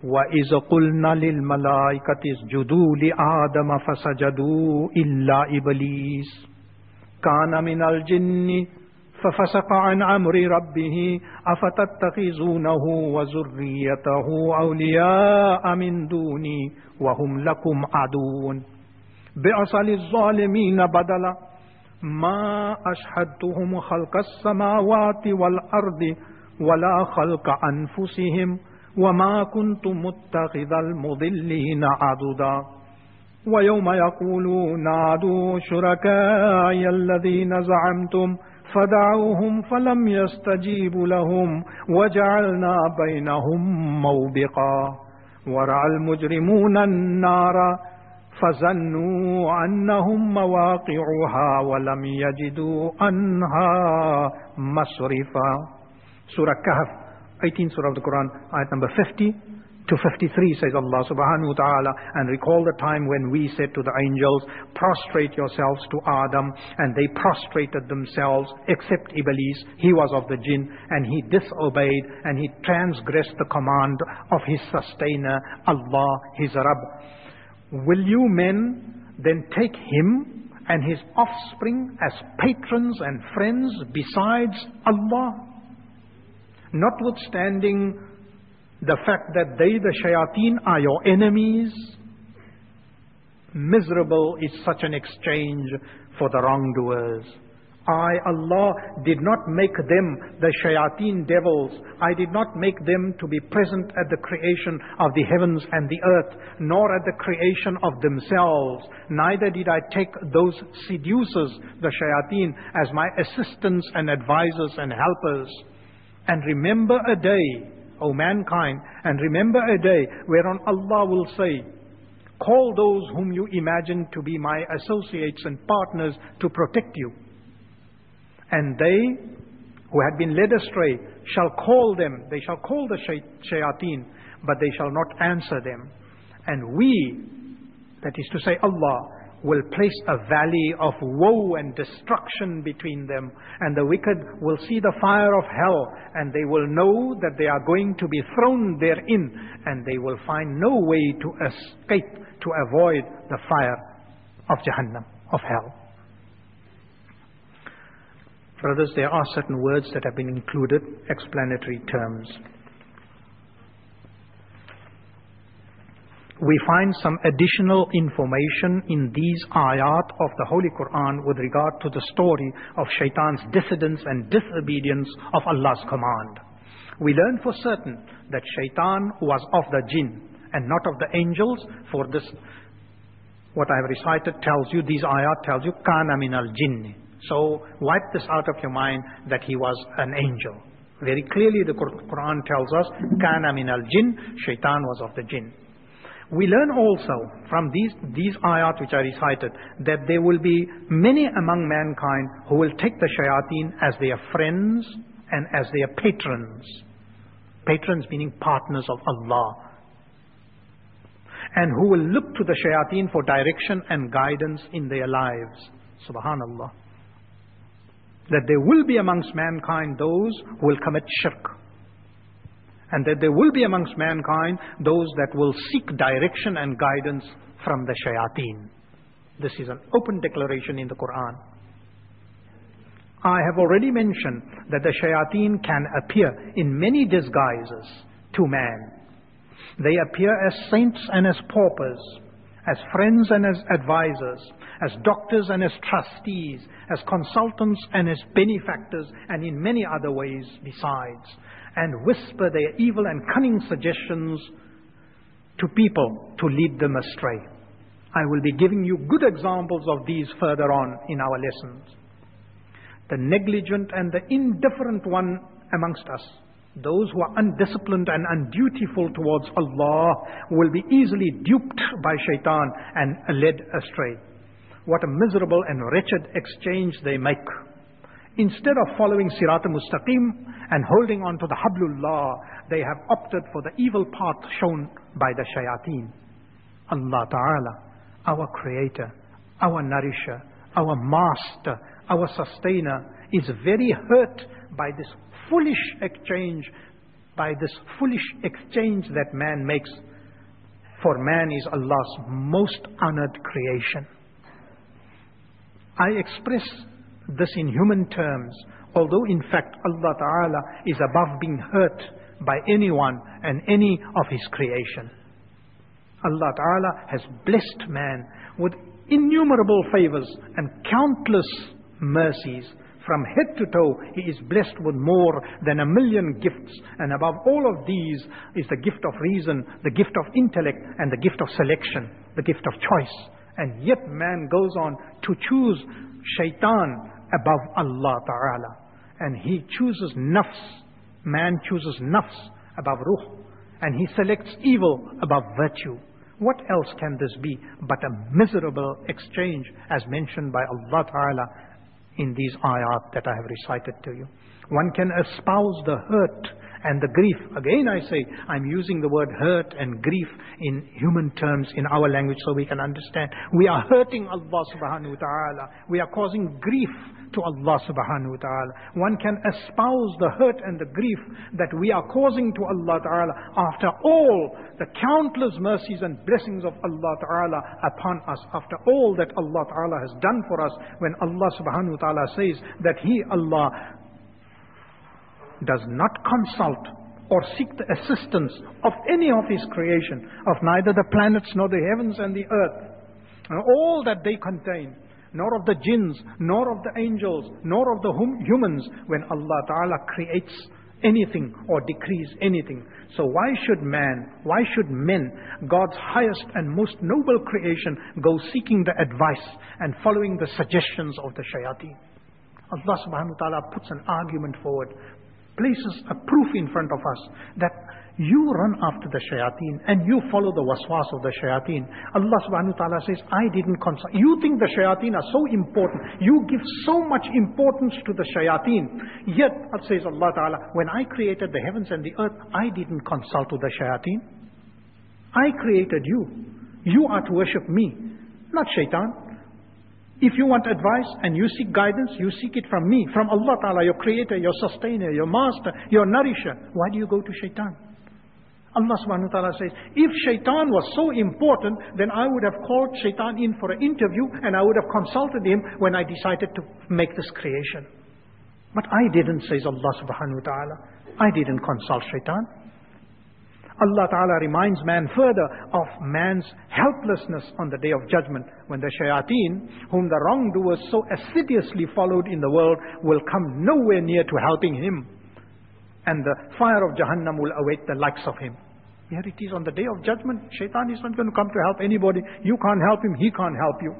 وَإِذْ قُلْنَا لِلْمَلَائِكَةِ اسْجُدُوا لِآدَمَ فَسَجَدُوا إِلَّا إِبْلِيسَ كَانَ مِنَ الْجِنِّ فَفَسَقَ عَنْ أَمْرِ رَبِّهِ أَفَتَتَّخِذُونَهُ وَذُرِّيَّتَهُ أَوْلِيَاءَ مِنْ دُونِي وَهُمْ لَكُمْ عَدُوٌّ بِئْسَ لِلظَّالِمِينَ بَدَلًا مَا أَشْهَدْتُهُمْ خَلْقَ السَّمَاوَاتِ وَالْأَرْضِ وَلَا خَلْقَ أَنفُسِهِمْ وَمَا كُنْتُ مُتَّخِذَ الْمُضِلِّينَ عَضُدًا وَيَوْمَ يَقُولُونَ نَادُوا شُرَكَائِيَ الَّذِينَ زَعَمْتُمْ فَدَعَوْهُمْ فَلَمْ يَسْتَجِيبُوا لَهُمْ وَجَعَلْنَا بَيْنَهُمْ مَوْبِقًا وَرَأَى الْمُجْرِمُونَ النَّارَ فَظَنُّوا أَنَّهُمْ مَوَاقِعُهَا وَلَمْ يَجِدُوا عَنْهَا مَصْرِفًا. Surah Kahf, 18th Surah of the Quran, ayat number 50 to 53 says Allah subhanahu wa ta'ala, and recall the time when we said to the angels, prostrate yourselves to Adam, and they prostrated themselves except Iblis. He was of the jinn, and he disobeyed, and he transgressed the command of his sustainer, Allah, his Rabb. Will you men then take him and his offspring as patrons and friends besides Allah? Notwithstanding the fact that they, the shayateen, are your enemies, miserable is such an exchange for the wrongdoers. I, Allah, did not make them, the shayateen devils. I did not make them to be present at the creation of the heavens and the earth, nor at the creation of themselves. Neither did I take those seducers, the shayateen, as my assistants and advisors and helpers. And remember a day, O mankind, and remember a day whereon Allah will say, call those whom you imagine to be my associates and partners to protect you. And they who had been led astray shall call them, they shall call the shayateen, but they shall not answer them. And we, that is to say Allah, will place a valley of woe and destruction between them, and the wicked will see the fire of hell, and they will know that they are going to be thrown therein, and they will find no way to escape, to avoid the fire of Jahannam, of hell. Brothers, there are certain words that have been included, explanatory terms. We find some additional information in these ayat of the Holy Quran with regard to the story of Shaitan's dissidence and disobedience of Allah's command. We learn for certain that Shaitan was of the jinn and not of the angels. For this, what I have recited tells you, these ayat tells you, kana min al jinni. So wipe this out of your mind that he was an angel. Very clearly the Quran tells us, kana min al jinn, Shaitan was of the jinn. We learn also from these ayat which I recited that there will be many among mankind who will take the shayateen as their friends and as their patrons. Patrons meaning partners of Allah. And who will look to the shayateen for direction and guidance in their lives. Subhanallah. That there will be amongst mankind those who will commit shirk. And that there will be amongst mankind those that will seek direction and guidance from the shayateen. This is an open declaration in the Quran. I have already mentioned that the shayateen can appear in many disguises to man. They appear as saints and as paupers, as friends and as advisors, as doctors and as trustees, as consultants and as benefactors, and in many other ways besides, and whisper their evil and cunning suggestions to people to lead them astray. I will be giving you good examples of these further on in our lessons. The negligent and the indifferent one amongst us, those who are undisciplined and undutiful towards Allah, will be easily duped by shaitan and led astray. What a miserable and wretched exchange they make. Instead of following Sirat al-Mustaqim and holding on to the Hablullah, they have opted for the evil path shown by the shayateen. Allah Ta'ala, our Creator, our Nourisher, our Master, our Sustainer, is very hurt by this foolish exchange by this foolish exchange that man makes. For man is Allah's most honored creation. I express this in human terms, although in fact Allah Ta'ala is above being hurt by anyone and any of His creation. Allah Ta'ala has blessed man with innumerable favors and countless mercies. From head to toe, he is blessed with more than 1,000,000 gifts. And above all of these is the gift of reason, the gift of intellect, and the gift of selection, the gift of choice. And yet man goes on to choose shaitan above Allah Ta'ala. And he chooses nafs. Man chooses nafs above ruh. And he selects evil above virtue. What else can this be but a miserable exchange as mentioned by Allah Ta'ala in these ayat that I have recited to you? One can espouse the hurt and the grief. Again I say, I'm using the word hurt and grief in human terms in our language so we can understand. We are hurting Allah subhanahu wa ta'ala. We are causing grief to Allah subhanahu wa ta'ala. One can espouse the hurt and the grief that we are causing to Allah ta'ala after all the countless mercies and blessings of Allah ta'ala upon us, after all that Allah ta'ala has done for us, when Allah subhanahu wa ta'ala says that He, Allah, does not consult or seek the assistance of any of His creation, of neither the planets nor the heavens and the earth, and all that they contain, nor of the jinns, nor of the angels, nor of the humans, when Allah Ta'ala creates anything or decrees anything. So why should men, God's highest and most noble creation, go seeking the advice and following the suggestions of the shayateen? Allah subhanahu wa ta'ala puts an argument forward, places a proof in front of us that you run after the shayateen and you follow the waswas of the shayateen. Allah subhanahu wa ta'ala says, I didn't consult. You think the shayateen are so important. You give so much importance to the shayateen. Yet, says Allah ta'ala, when I created the heavens and the earth, I didn't consult with the shayateen. I created you. You are to worship me, not shaitan. If you want advice and you seek guidance, you seek it from me, from Allah Ta'ala, your creator, your sustainer, your master, your nourisher. Why do you go to shaitan? Allah subhanahu wa ta'ala says, if shaitan was so important, then I would have called shaitan in for an interview and I would have consulted him when I decided to make this creation. But I didn't, says Allah subhanahu wa ta'ala. I didn't consult shaitan. Allah Ta'ala reminds man further of man's helplessness on the Day of Judgment, when the shayateen, whom the wrongdoers so assiduously followed in the world, will come nowhere near to helping him. And the fire of Jahannam will await the likes of him. Here it is on the Day of Judgment. Shaitan is not going to come to help anybody. You can't help him, he can't help you.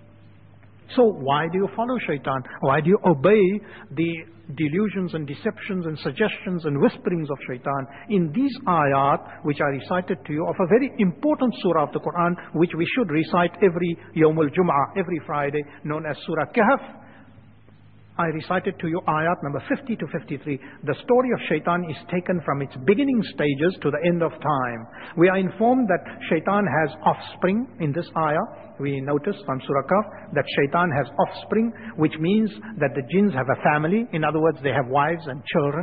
So why do you follow shaitan? Why do you obey the delusions and deceptions and suggestions and whisperings of shaitan? In these ayat, which I recited to you, of a very important surah of the Quran, which we should recite every Yawmul Jum'ah, every Friday, known as Surah Kahf, I recited to you ayat number 50 to 53. The story of shaitan is taken from its beginning stages to the end of time. We are informed that shaitan has offspring in this ayah. We notice from Surah Kahf that shaitan has offspring, which means that the jinns have a family. In other words, they have wives and children,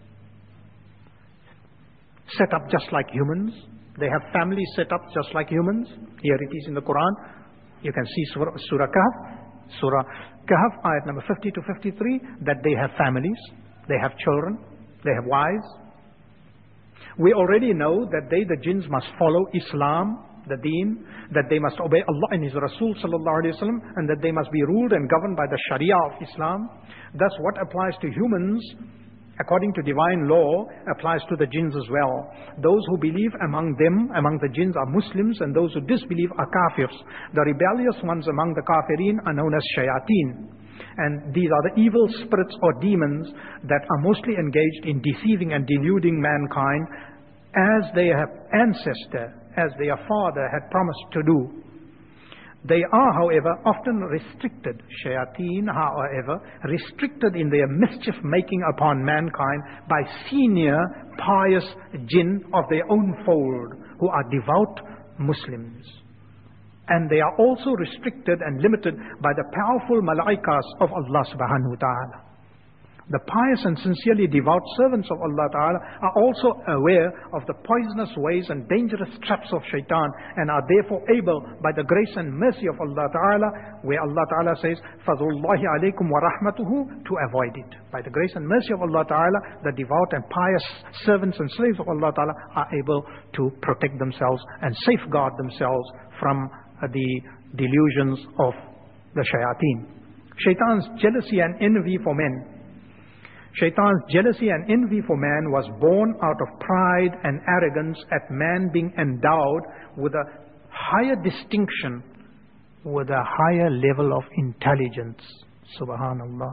set up just like humans. They have families set up just like humans. Here it is in the Quran. You can see Surah Kahf. Surah Kahf, ayat number 50 to 53, that they have families, they have children, they have wives. We already know that they, the jinns, must follow Islam, the deen, that they must obey Allah and His Rasul sallallahu alaihi wasallam, and that they must be ruled and governed by the Sharia of Islam. Thus, what applies to humans, according to divine law, applies to the jinns as well. Those who believe among them, among the jinns, are Muslims, and those who disbelieve are kafirs. The rebellious ones among the kafirin are known as shayateen. And these are the evil spirits or demons that are mostly engaged in deceiving and deluding mankind, as their ancestor, as their father had promised to do. They are, however, often restricted. Shayateen, however, restricted in their mischief-making upon mankind by senior, pious jinn of their own fold, who are devout Muslims. And they are also restricted and limited by the powerful malaikas of Allah subhanahu wa ta'ala. The pious and sincerely devout servants of Allah Ta'ala are also aware of the poisonous ways and dangerous traps of shaitan, and are therefore able, by the grace and mercy of Allah Ta'ala, where Allah Ta'ala says, فَضُلُّ اللَّهِ عَلَيْكُمْ وَرَحْمَتُهُ, to avoid it. By the grace and mercy of Allah Ta'ala, the devout and pious servants and slaves of Allah Ta'ala are able to protect themselves and safeguard themselves from the delusions of the shayateen. Shaitan's jealousy and envy for men. Shaitan's jealousy and envy for man was born out of pride and arrogance at man being endowed with a higher distinction, with a higher level of intelligence. Subhanallah.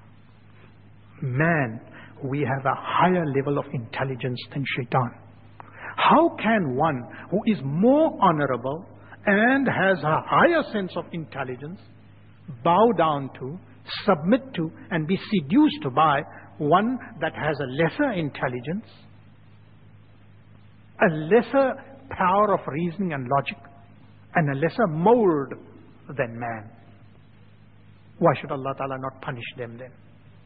Man, we have a higher level of intelligence than shaitan. How can one who is more honorable and has a higher sense of intelligence bow down to, submit to, and be seduced by one that has a lesser intelligence, a lesser power of reasoning and logic, and a lesser mold than man? Why should Allah Ta'ala not punish them then?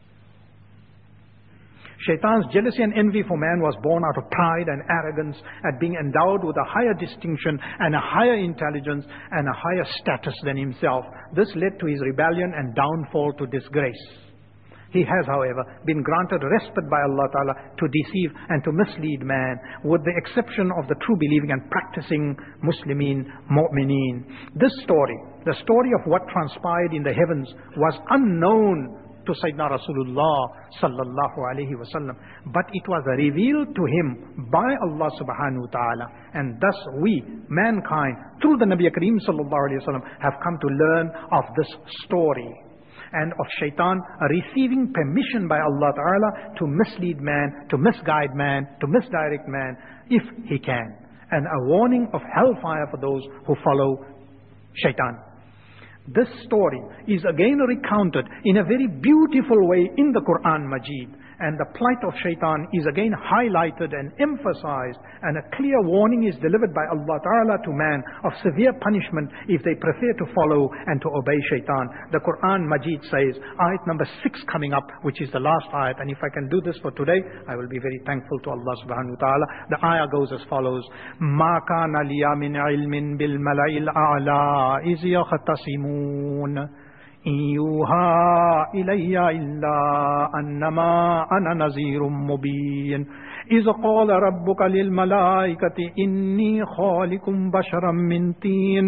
Shaitan's jealousy and envy for man was born out of pride and arrogance at being endowed with a higher distinction and a higher intelligence and a higher status than himself. This led to his rebellion and downfall to disgrace. He has, however, been granted respite by Allah Ta'ala to deceive and to mislead man, with the exception of the true believing and practicing Muslimin, Mu'mineen. This story, the story of what transpired in the heavens, was unknown to Sayyidina Rasulullah sallallahu alaihi wasallam, but it was revealed to him by Allah subhanahu wa ta'ala, and thus we, mankind, through the Nabi Kareem sallallahu alaihi wasallam, have come to learn of this story, and of shaitan receiving permission by Allah Ta'ala to mislead man, to misguide man, to misdirect man, if he can, and a warning of hellfire for those who follow shaitan. This story is again recounted in a very beautiful way in the Quran Majid, and the plight of shaitan is again highlighted and emphasized, and a clear warning is delivered by Allah Ta'ala to man of severe punishment if they prefer to follow and to obey shaitan. The Quran Majid says, ayat number 6 coming up, which is the last ayat, and if I can do this for today, I will be very thankful to Allah subhanahu wa ta'ala. The ayah goes as follows: مَا كَانَ لِيَ مِنْ عِلْمٍ بِالْمَلَئِ الْأَعْلَىٰ إِذْ يَخْتَصِمُونَ إن يوحى إلي إلا أنما أنا نذير مبين إذ قال ربك للملائكة إني خالق بشرا من طين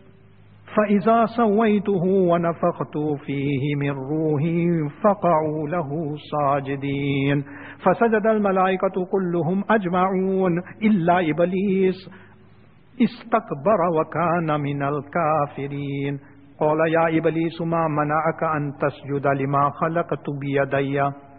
فإذا سويته ونفخت فيه من روحي فقعوا له ساجدين فسجد الملائكة كلهم أجمعون إلا إبليس استكبر وكان من الكافرين قال يا إبليس ما منعك أن تسجد لما خلقت بيدي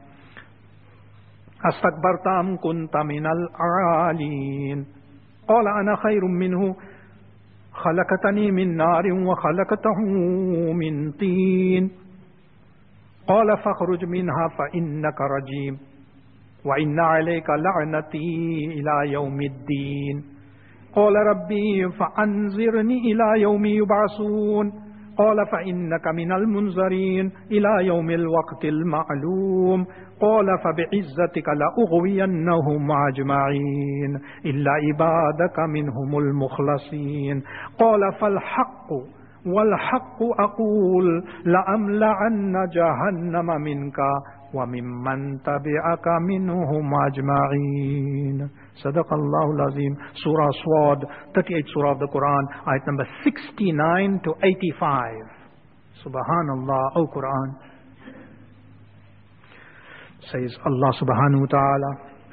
أستكبرت أم كنت من العالين قال أنا خير منه خلقتني من نار وخلقته من طين قال فاخرج منها فإنك رجيم وإن عليك لعنتي إلى يوم الدين قال ربي فأنظرني إلى يوم يبعثون قال فإنك من المنذرين إلى يوم الوقت المعلوم قال فبعزتك لأغوينهم أجمعين إلا عبادك منهم المخلصين قال فالحق والحق أقول لأملأن جهنم منك وممن تبعك منهم أجمعين. Sadaqallahu al-Azim. Surah Swad, 38th Surah of the Quran, ayat number 69 to 85. Subhanallah, O Quran. Says Allah subhanahu wa ta'ala,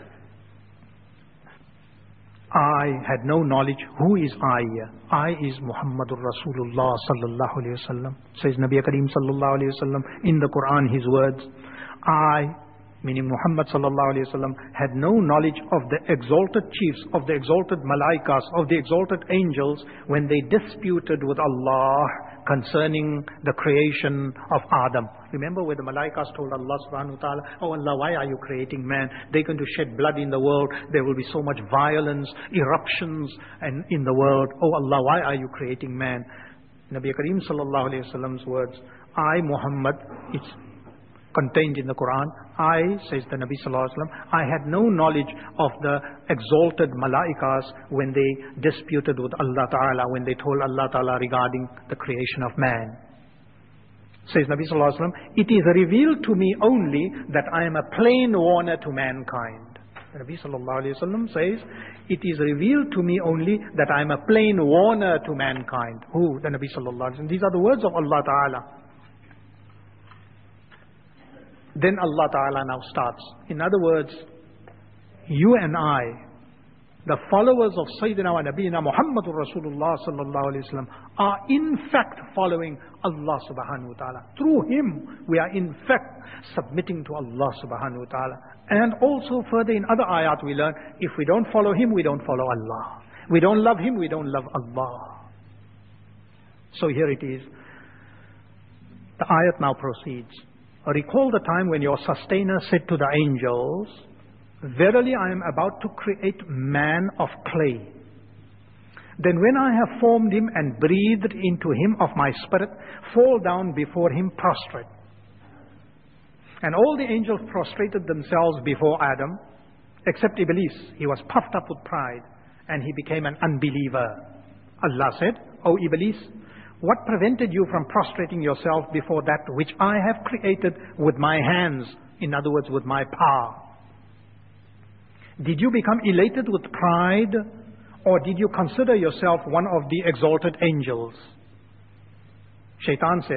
I had no knowledge. Who is I here? I is Muhammadur Rasulullah sallallahu alayhi wa sallam. Says Nabi Kareem sallallahu alayhi wa sallam in the Quran, his words, I, meaning Muhammad sallallahu alayhi wa sallam, had no knowledge of the exalted chiefs, of the exalted malaikas, of the exalted angels, when they disputed with Allah concerning the creation of Adam. Remember where the malaikas told Allah subhanahu wa ta'ala, oh Allah, why are you creating man? They're going to shed blood in the world. There will be so much violence, eruptions in the world. Oh Allah, why are you creating man? Nabi Kareem sallallahu alayhi wa sallam's words, I, Muhammad, it's contained in the Quran, says the Nabi Sallallahu Alaihi Wasallam, I had no knowledge of the exalted malaikas when they disputed with Allah Ta'ala, when they told Allah Ta'ala regarding the creation of man. Says Nabi Sallallahu Alaihi Wasallam, it is revealed to me only that I am a plain warner to mankind. The Nabi Sallallahu Alaihi Wasallam says, it is revealed to me only that I am a plain warner to mankind. Who? The Nabi Sallallahu Alaihi Wasallam. These are the words of Allah Ta'ala. Then Allah Ta'ala now starts. In other words, you and I, the followers of Sayyidina wa Nabiyina Muhammadur Rasulullah Sallallahu Alaihi Wasallam, are in fact following Allah Subhanahu wa Ta'ala. Through Him, we are in fact submitting to Allah Subhanahu wa Ta'ala. And also further in other ayat we learn, if we don't follow Him, we don't follow Allah. We don't love Him, we don't love Allah. So here it is. The ayat now proceeds. Recall the time when your sustainer said to the angels, verily I am about to create man of clay. Then when I have formed him and breathed into him of my spirit, fall down before him prostrate. And all the angels prostrated themselves before Adam, except Iblis. He was puffed up with pride and he became an unbeliever. Allah said, O Iblis, what prevented you from prostrating yourself before that which I have created with my hands? In other words, with my power. Did you become elated with pride, or did you consider yourself one of the exalted angels? Shaitan said,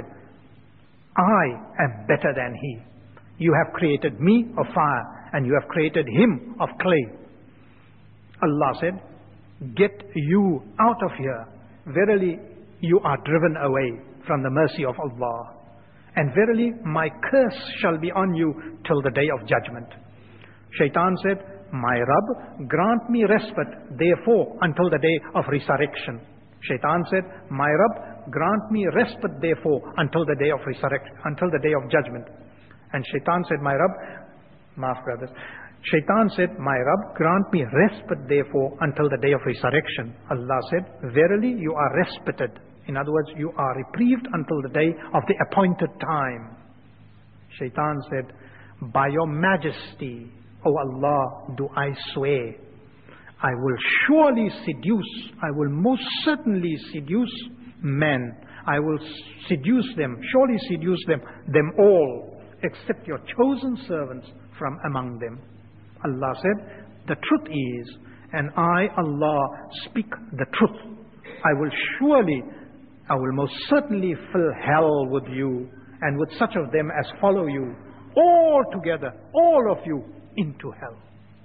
I am better than he. You have created me of fire, and you have created him of clay. Allah said, get you out of here. Verily, you are driven away from the mercy of Allah. And verily, my curse shall be on you till the day of judgment. Shaitan said, my Rabb, grant me respite, therefore, until the day of resurrection. Shaitan said, my Rabb, grant me respite, therefore, until the day of resurrection, until the day of judgment. And Shaitan said, my Rabb, maaf brothers, Shaitan said, my Rabb, grant me respite, therefore, until the day of resurrection. Allah said, verily, you are respited. In other words, you are reprieved until the day of the appointed time. Shaitan said, by your majesty, O Allah, do I swear, I will surely seduce, I will most certainly seduce men. I will seduce them, surely seduce them all, except your chosen servants from among them. Allah said, the truth is, and I, Allah, speak the truth. I will most certainly fill hell with you, and with such of them as follow you, all together, all of you, into hell.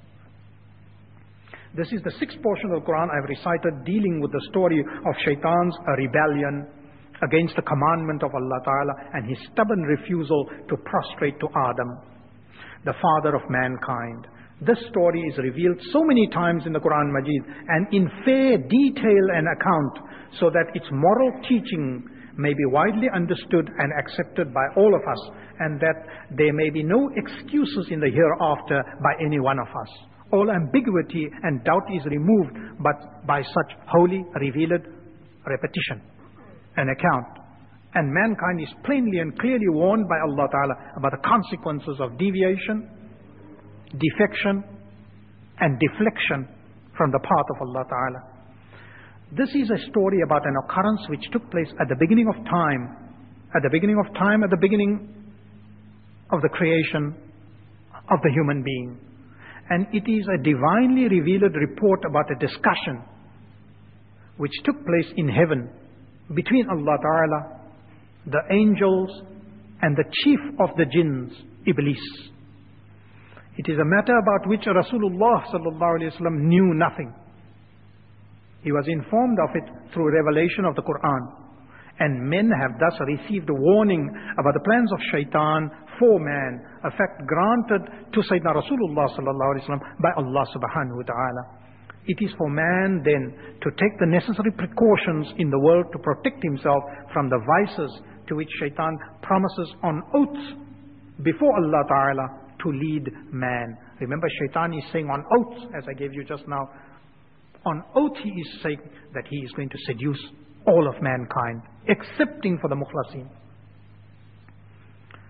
This is the sixth portion of the Quran I've recited, dealing with the story of Shaitan's rebellion against the commandment of Allah Ta'ala and his stubborn refusal to prostrate to Adam, the father of mankind. This story is revealed so many times in the Quran Majid and in fair detail and account, so that its moral teaching may be widely understood and accepted by all of us, and that there may be no excuses in the hereafter by any one of us. All ambiguity and doubt is removed but by such holy, revealed repetition and account. And mankind is plainly and clearly warned by Allah Ta'ala about the consequences of deviation, defection, and deflection from the path of Allah Ta'ala. This is a story about an occurrence which took place at the beginning of time, at the beginning of the creation of the human being. And it is a divinely revealed report about a discussion which took place in heaven between Allah Ta'ala, the angels, and the chief of the jinns, Iblis. It is a matter about which Rasulullah Sallallahu Alaihi Wasallam knew nothing. He was informed of it through revelation of the Quran. And men have thus received a warning about the plans of Shaitan for man, a fact granted to Sayyidina Rasulullah Sallallahu Alaihi Wasallam by Allah Subhanahu wa Ta'ala. It is for man then to take the necessary precautions in the world to protect himself from the vices to which Shaitan promises on oaths before Allah Ta'ala to lead man. Remember, Shaitan is saying on oaths, as I gave you just now, on oath he is saying that he is going to seduce all of mankind, excepting for the mukhlasin.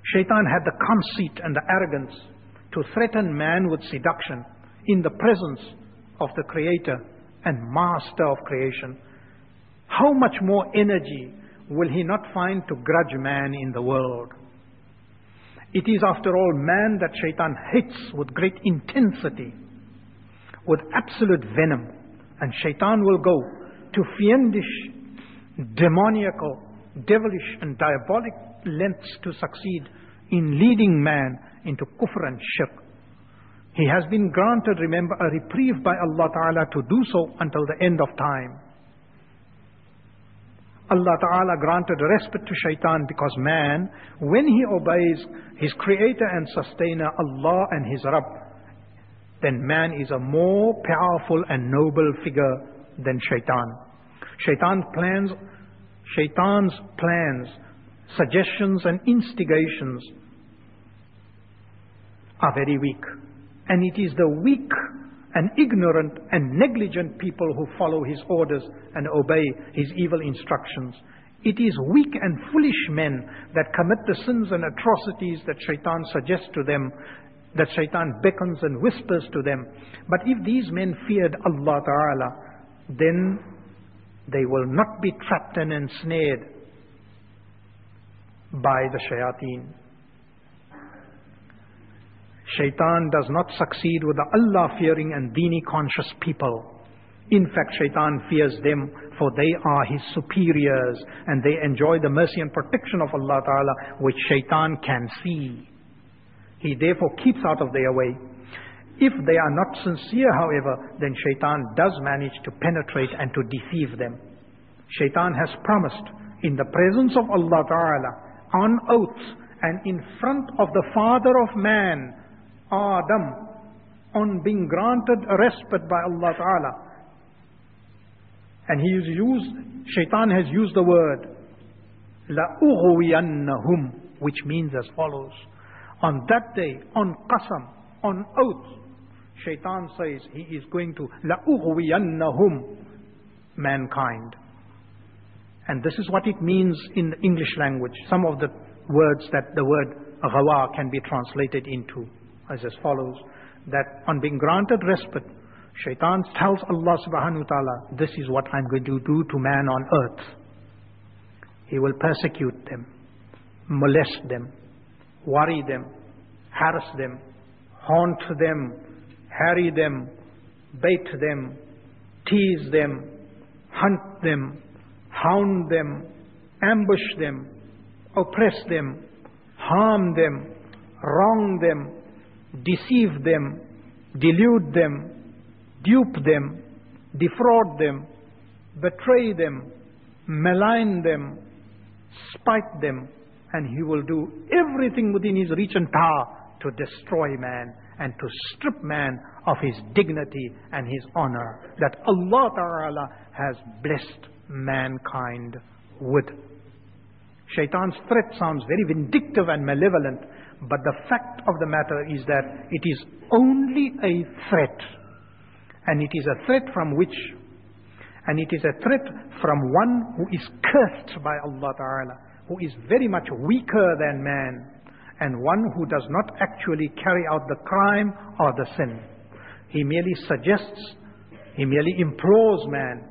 Shaitan had the conceit and the arrogance to threaten man with seduction in the presence of the Creator and Master of creation. How much more energy will he not find to grudge man in the world? It is after all man that Shaitan hates with great intensity, with absolute venom. And Shaitan will go to fiendish, demoniacal, devilish and diabolic lengths to succeed in leading man into kufr and shirk. He has been granted, remember, a reprieve by Allah Ta'ala to do so until the end of time. Allah Ta'ala granted respite to Shaitan because man, when he obeys his Creator and Sustainer, Allah and his Rabb, then man is a more powerful and noble figure than Shaitan. Shaitan's plans, suggestions and instigations are very weak. And it is the weak and ignorant and negligent people who follow his orders and obey his evil instructions. It is weak and foolish men that commit the sins and atrocities that Shaitan suggests to them, that Shaitan beckons and whispers to them. But if these men feared Allah Ta'ala, then they will not be trapped and ensnared by the shayateen. Shaitan does not succeed with the Allah-fearing and Dini-conscious people. In fact, Shaitan fears them, for they are his superiors, and they enjoy the mercy and protection of Allah Ta'ala, which Shaitan can see. He therefore keeps out of their way. If they are not sincere, however, then Shaitan does manage to penetrate and to deceive them. Shaitan has promised in the presence of Allah Ta'ala, on oath, and in front of the father of man, Adam, on being granted a respite by Allah Ta'ala. And Shaitan has used the word, لَأُغْوِيَنَّهُمْ, which means as follows. On that day, on qasam, on oath, Shaitan says he is going to لَأُغْوِيَنَّهُمْ, mankind. And this is what it means in the English language. Some of the words that the word ghawa can be translated into as follows, that on being granted respite, Shaitan tells Allah subhanahu wa ta'ala, this is what I'm going to do to man on earth. He will persecute them, molest them, worry them, harass them, haunt them, harry them, bait them, tease them, hunt them, hound them, ambush them, oppress them, harm them, wrong them, deceive them, delude them, dupe them, defraud them, betray them, malign them, spite them, and he will do everything within his reach and power to destroy man and to strip man of his dignity and his honor that Allah Ta'ala has blessed mankind with. Shaitan's threat sounds very vindictive and malevolent, but the fact of the matter is that it is only a threat. And it is a threat from which? And it is a threat from one who is cursed by Allah Ta'ala, who is very much weaker than man, and one who does not actually carry out the crime or the sin. He merely suggests, he merely implores man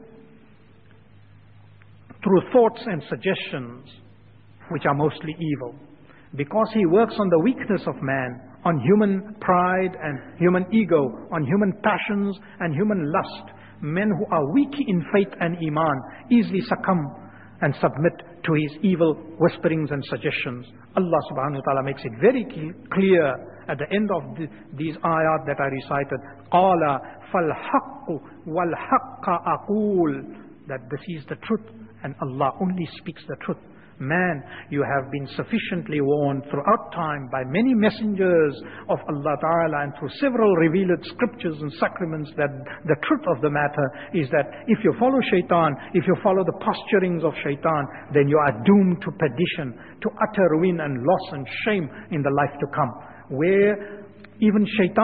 through thoughts and suggestions, which are mostly evil. Because he works on the weakness of man, on human pride and human ego, on human passions and human lust. Men who are weak in faith and iman easily succumb and submit to his evil whisperings and suggestions. Allah subhanahu wa ta'ala makes it very clear at the end of these ayat that I recited, قَالَ فَالْحَقُّ وَالْحَقَّ أَقُولُ, that this is the truth and Allah only speaks the truth. Man, you have been sufficiently warned throughout time by many messengers of Allah Ta'ala and through several revealed scriptures and sacraments that the truth of the matter is that if you follow Shaitan, if you follow the posturings of Shaitan, then you are doomed to perdition, to utter ruin and loss and shame in the life to come. Where even Shaitan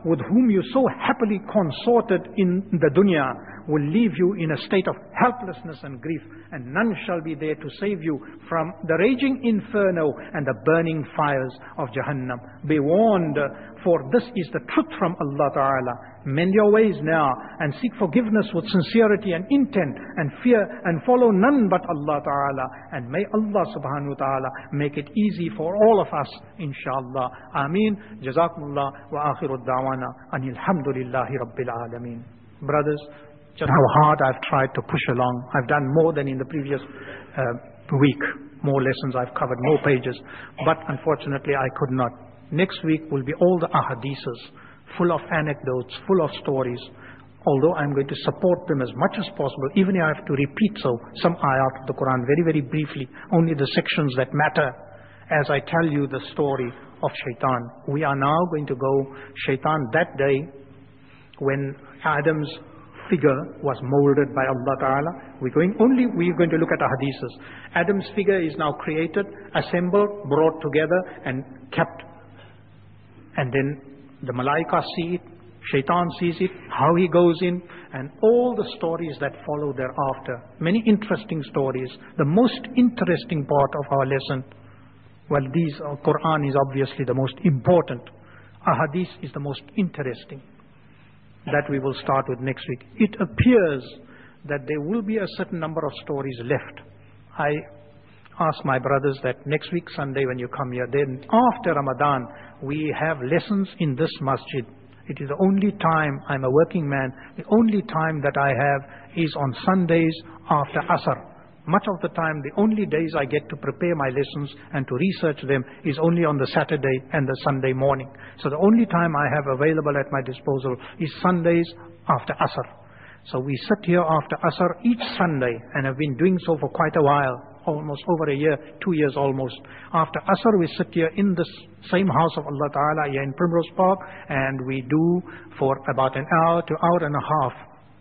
with whom you so happily consorted in the dunya will leave you in a state of helplessness and grief, and none shall be there to save you from the raging inferno and the burning fires of Jahannam. Be warned, for this is the truth from Allah Ta'ala. Mend your ways now and seek forgiveness with sincerity and intent, and fear and follow none but Allah Ta'ala. And may Allah Subhanahu Wa Ta'ala make it easy for all of us, inshallah. Ameen. Jazakumullah wa akhiru da'wana anil hamdulillahi rabbil alameen. Brothers, just how hard I've tried to push along. I've done more than in the previous week. More lessons, I've covered more pages. But unfortunately, I could not. Next week will be all the ahadiths, full of anecdotes, full of stories. Although I'm going to support them as much as possible, even if I have to repeat some ayat of the Quran very, very briefly, only the sections that matter, as I tell you the story of Shaitan. We are now going to go, Shaitan, that day when Adam's figure was molded by Allah Ta'ala. We're going to look at the hadiths. Adam's figure is now created, assembled, brought together and kept. And then the malaika see it, Shaitan sees it, how he goes in, and all the stories that follow thereafter. Many interesting stories. The most interesting part of our lesson, well, Quran is obviously the most important. Ahadith is the most interesting. That we will start with next week. It appears that there will be a certain number of stories left. I ask my brothers that next week Sunday when you come here, then after Ramadan, we have lessons in this masjid. It is the only time, I'm a working man, the only time that I have is on Sundays after Asr. Much of the time, the only days I get to prepare my lessons and to research them is only on the Saturday and the Sunday morning. So the only time I have available at my disposal is Sundays after Asr. So we sit here after Asr each Sunday, and have been doing so for quite a while, almost over a year, 2 years almost. After Asr, we sit here in this same house of Allah Ta'ala here in Primrose Park, and we do for about an hour to hour and a half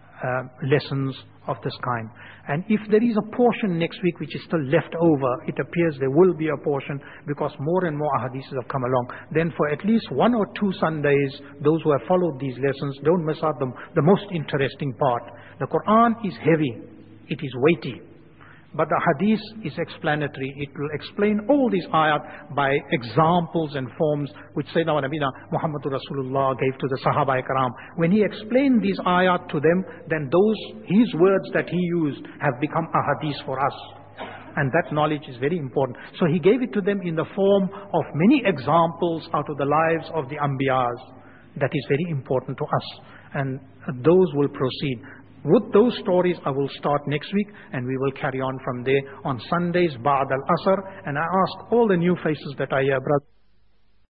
lessons of this kind. And if there is a portion next week which is still left over, it appears there will be a portion because more and more ahadiths have come along. Then for at least 1 or 2 Sundays, those who have followed these lessons, don't miss out the most interesting part. The Quran is heavy, it is weighty. But the hadith is explanatory. It will explain all these ayat by examples and forms which Sayyidina wa Nabina Muhammadur Rasulullah gave to the Sahaba Ikram. When he explained these ayat to them, then his words that he used have become ahadith for us. And that knowledge is very important. So he gave it to them in the form of many examples out of the lives of the Anbiyas. That is very important to us. And those will proceed. With those stories, I will start next week, and we will carry on from there on Sundays, Ba'd al-Asr. And I ask all the new faces that are here, brothers.